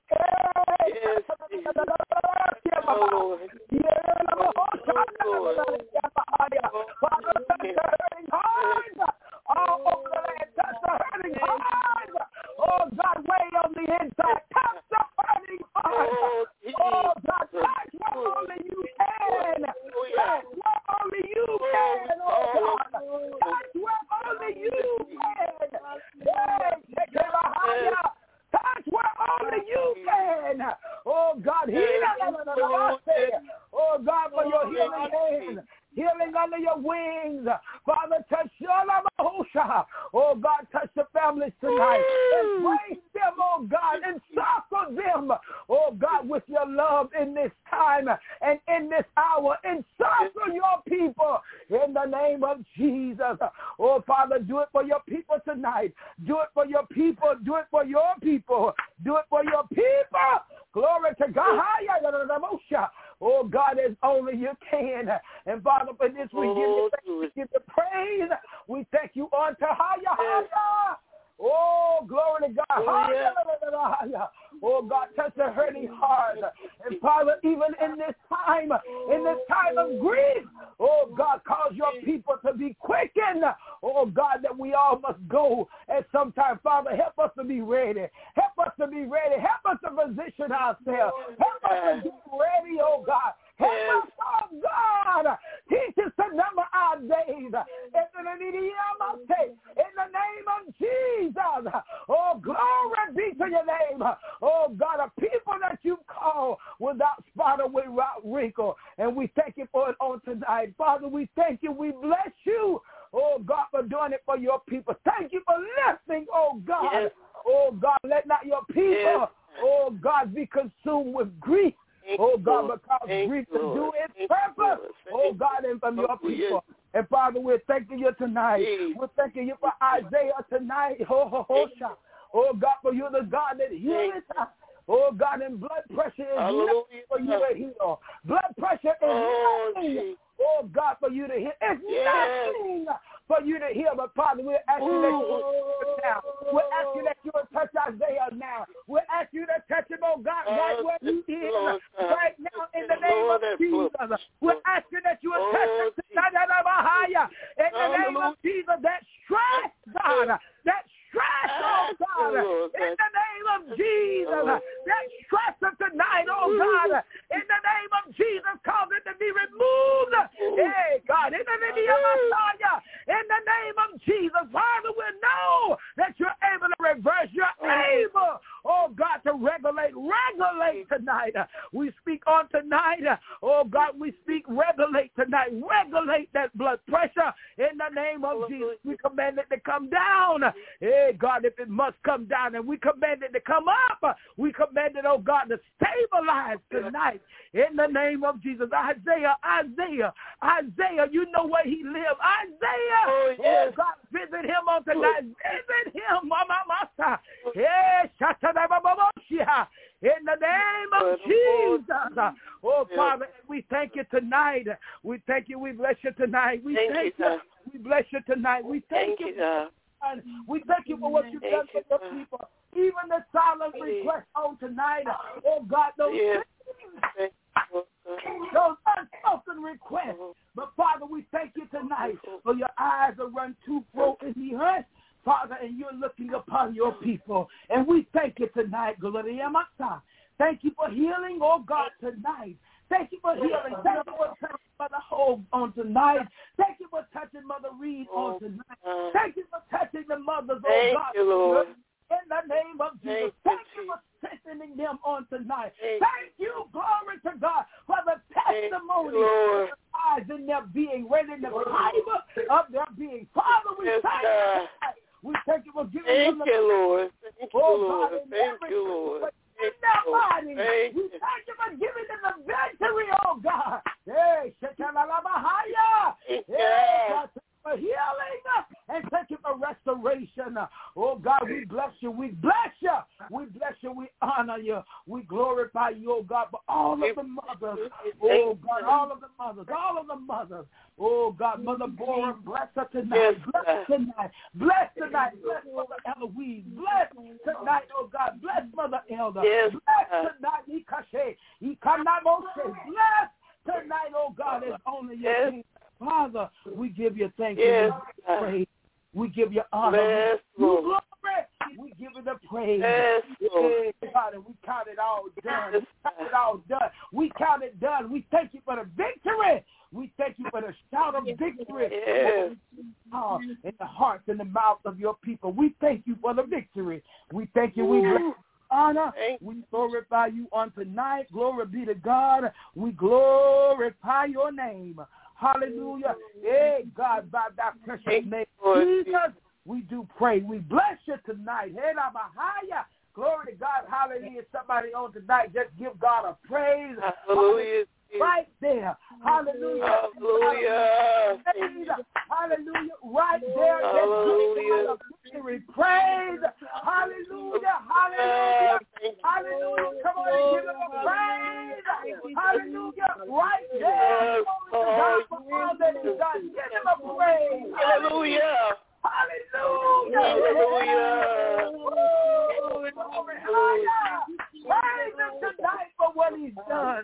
Father, touch the hurting heart all over the land. Touch the hurting heart. Oh, God, way on the inside. Touch the hurting heart. Oh, God, touch what only you can. Touch what only you can, oh, God. Touch what only you can. Touch what only you can. Oh, God, heal. Oh, God, for your healing hand. Healing under your wings. Father, touch Shalabahusha. Oh, God, touch the families tonight. Embrace them, oh, God, and encircle them, oh, God, with your love in this time and in this hour. Encircle your people in the name of Jesus. Oh, Father, do it for your people tonight. Do it for your people. Do it for your people. Do it for your people. Glory to God. Oh, God, as only you can. And, Father, for this we give you thanks. We give you praise. We thank you on to higher. Oh, glory to God. Oh, God, touch the hurting heart. And, Father, even in this time of grief, oh, God, cause your people to be quickened. Oh, God, that we all must go at some time. Father, help us to be ready. Help us to be ready. Help us to position ourselves. Help us to be ready, oh, God. Help us, oh, God. Teach us to number our days. In the name of Jesus. Oh, glory be to your name. Oh, God, a people that you call without spot or without wrinkle. And we thank you for it on tonight. Father, we thank you. We bless you. Oh, God, for doing it for your people. Thank you for listening, oh, God. Yes. Oh, God, let not your people, oh God, be consumed with grief. Oh God, because grief to do its purpose. Oh God, and from your people. And Father, we're thanking you tonight. We're thanking you for Isaiah tonight. Oh God, for you're the God that heals. Oh God, and blood pressure is nothing for you to heal. Blood pressure is nothing. Oh God, for you to heal. It's nothing for you to heal. But Father, we're asking that you will touch now. We're asking that you will touch Isaiah now. We're asking you to touch him, oh God, right where he is. Right now, in the name of Jesus. We're asking that you will touch him tonight. In the name of Jesus, that stress, God, that stress, oh God, in the name of Jesus, that stress of tonight, oh God, in the name of Jesus, cause it to be removed. Hey, God, in the name of Jesus, Father, we know that you're able to reverse. You're able, oh God, to regulate tonight. We speak on tonight. Oh God, we speak regulate tonight. Regulate that blood pressure in the name of Jesus. We command it to come down. Hey, God, if it must come down, and we command it to come up. We command it, oh God, to stabilize tonight in the name of Jesus. Isaiah, you know where he lives. Isaiah, oh God, visit him on tonight. Visit him, Mama. In the name of Jesus. Oh, Father, we thank you tonight. We thank you. We bless you tonight. We thank you. We bless you tonight. We thank you. We thank you for what you've done for your people. Even the silent request on tonight. Oh, God, those unspoken requests. But, Father, we thank you tonight for your eyes are run to fro in the earth. Father, and you're looking upon your people. And we thank you tonight. Thank you for healing, oh God, tonight. Thank you for healing. Thank you for touching Mother Hope on tonight. Thank you for touching Mother Reed on tonight. Thank you for touching the mothers, oh God. You, Lord. In the name of Jesus. Thank you for strengthening them on tonight. Thank you, glory to God, for the testimony of the lives in their being, right in the fiber of their being. Father, we thank you. We thank you for giving them the Lord. Thank you, Lord. Thank you, Lord. In their body. We thank you for giving them the victory, oh God. Hey, for healing and thank you for restoration. Oh God, we bless you. We bless you. We bless you. We honor you. We glorify you, oh God, for all of the mothers. Oh God, all of the mothers. Oh God, Mother Bora, bless her tonight. Bless her tonight. Bless tonight. Bless Mother Eloise. Bless tonight, oh God. Bless Mother Elder. Bless tonight, Ikashe. Bless tonight, oh God, is only your king. Father, we give you thanks and praise. We give you honor. Glory. We give you the praise. God, and we count it all done. We count it done. We thank you for the victory. We thank you for the shout of victory in the hearts and the mouths of your people. We thank you for the victory. We thank you. We bless honor. We glorify you on tonight. Glory be to God. We glorify your name. Hallelujah. Hey, God, by that precious name, Jesus, we do pray. We bless you tonight. Glory to God. Hallelujah. Somebody on tonight, just give God a praise. Hallelujah. Right there. Hallelujah. Hallelujah. Hallelujah. Right there. Hallelujah. Praise. Hallelujah. Hallelujah. Hallelujah. Come on and give him a praise. Hallelujah. Right there. God for all that he's done. Give him a praise. Hallelujah. Hallelujah. Hallelujah. Praise him tonight for what he's done.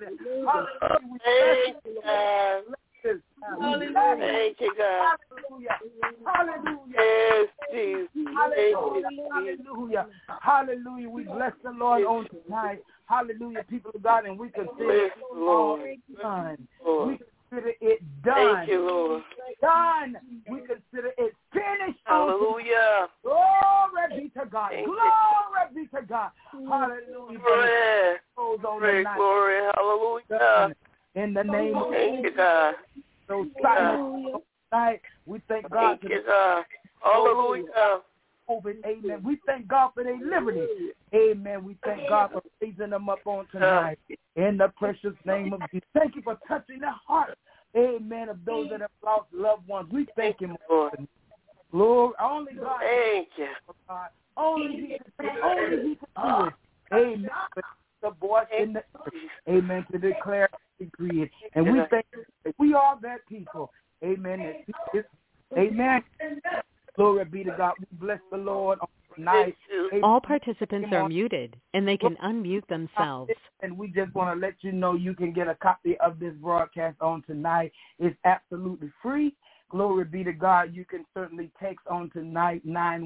Hallelujah. Thank you, God. Hallelujah. Hallelujah. Yes, Jesus. Hallelujah. Hallelujah. We bless the Lord on tonight. Hallelujah, people of God, and we consider it all done. We consider it done. Thank you, Lord. Done. We consider it finished. Hallelujah. Glory be to God. Glory be to God. Hallelujah. Glory. Glory. Hallelujah. In the name of Thank you, God. So silent tonight, we thank God. Thank you, God. Hallelujah. COVID. Amen. We thank God for their liberty. Amen. We thank God for raising them up on tonight. In the precious name of Jesus. Thank you for touching the heart. Amen. Of those that have lost loved ones. We thank Him. Lord, only God. Thank you. God. Only He can do it. Amen. The voice in the earth. Amen. To declare and decree it. And we thank you that we are that people. Amen. Amen. Glory be to God. We bless the Lord on tonight. All participants are muted, and they can unmute themselves. And we just want to let you know you can get a copy of this broadcast on tonight. It's absolutely free. Glory be to God. You can certainly text on tonight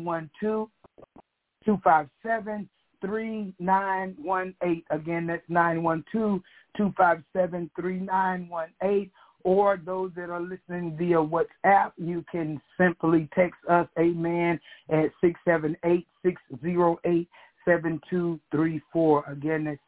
912-257-3918. Again, that's 912-257-3918. Or those that are listening via WhatsApp, you can simply text us, amen, at 678-608-7234. Again, that's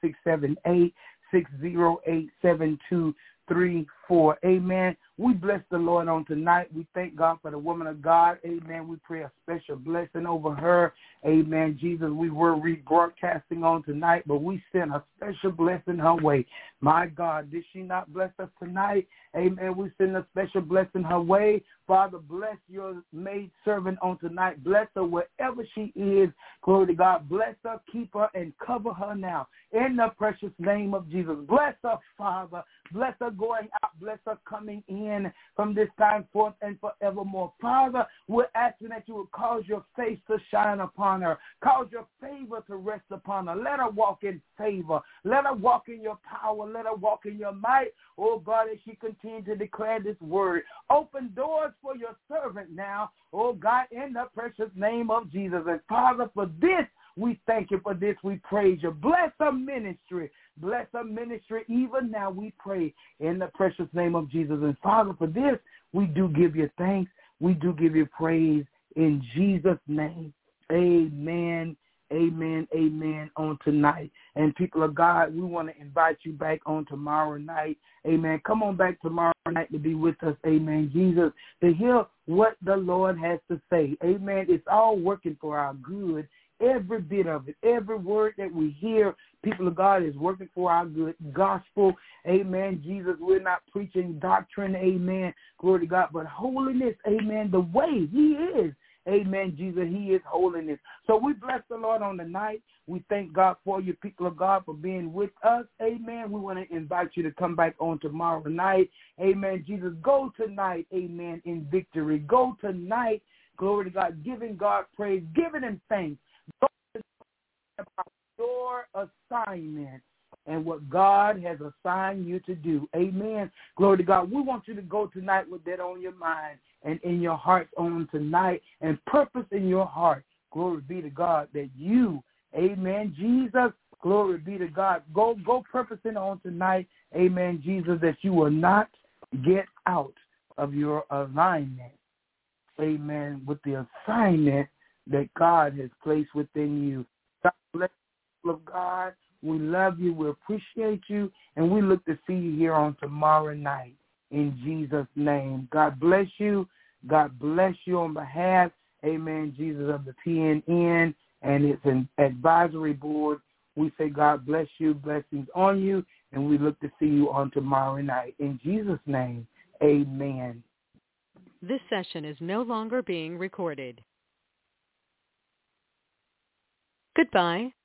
678-608-7234. Amen. We bless the Lord on tonight. We thank God for the woman of God. Amen. We pray a special blessing over her. Amen. Jesus, we were rebroadcasting on tonight, but we sent a special blessing her way. My God, did she not bless us tonight? Amen. We send a special blessing her way. Father, bless your maid servant on tonight. Bless her wherever she is. Glory to God. Bless her, keep her, and cover her now. In the precious name of Jesus. Bless her, Father. Bless her going out. Bless her coming in from this time forth and forevermore. Father, we're asking that you would cause your face to shine upon her. Cause your favor to rest upon her. Let her walk in favor. Let her walk in your power. Let her walk in your might. Oh, God, as she continues to declare this word. Open doors for your servant now. Oh, God, in the precious name of Jesus. And, Father, for this, we thank you. For this, we praise you. Bless her ministry. Bless her ministry even now, we pray, in the precious name of Jesus. And, Father, for this, we do give you thanks. We do give you praise in Jesus' name. Amen, amen, amen on tonight. And people of God, we want to invite you back on tomorrow night. Amen. Come on back tomorrow night to be with us. Amen. Jesus, to hear what the Lord has to say. Amen. It's all working for our good. Every bit of it, every word that we hear, people of God, is working for our good. Gospel, amen. Jesus, we're not preaching doctrine, amen. Glory to God, but holiness, amen. The way He is, amen. Jesus, He is holiness. So we bless the Lord on the night. We thank God for you, people of God, for being with us, amen. We want to invite you to come back on tomorrow night, amen. Jesus, go tonight, amen, in victory. Go tonight, glory to God, giving God praise, giving Him thanks. About your assignment and what God has assigned you to do. Amen. Glory to God. We want you to go tonight with that on your mind and in your heart on tonight, and purpose in your heart. Glory be to God that you, amen, Jesus, glory be to God. Go purposing on tonight, amen, Jesus, that you will not get out of your alignment, amen, with the assignment that God has placed within you. God bless you, of God. We love you. We appreciate you. And we look to see you here on tomorrow night in Jesus' name. God bless you. God bless you on behalf, amen, Jesus, of the PNN and its advisory board. We say God bless you, blessings on you, and we look to see you on tomorrow night. In Jesus' name, amen. This session is no longer being recorded. Goodbye.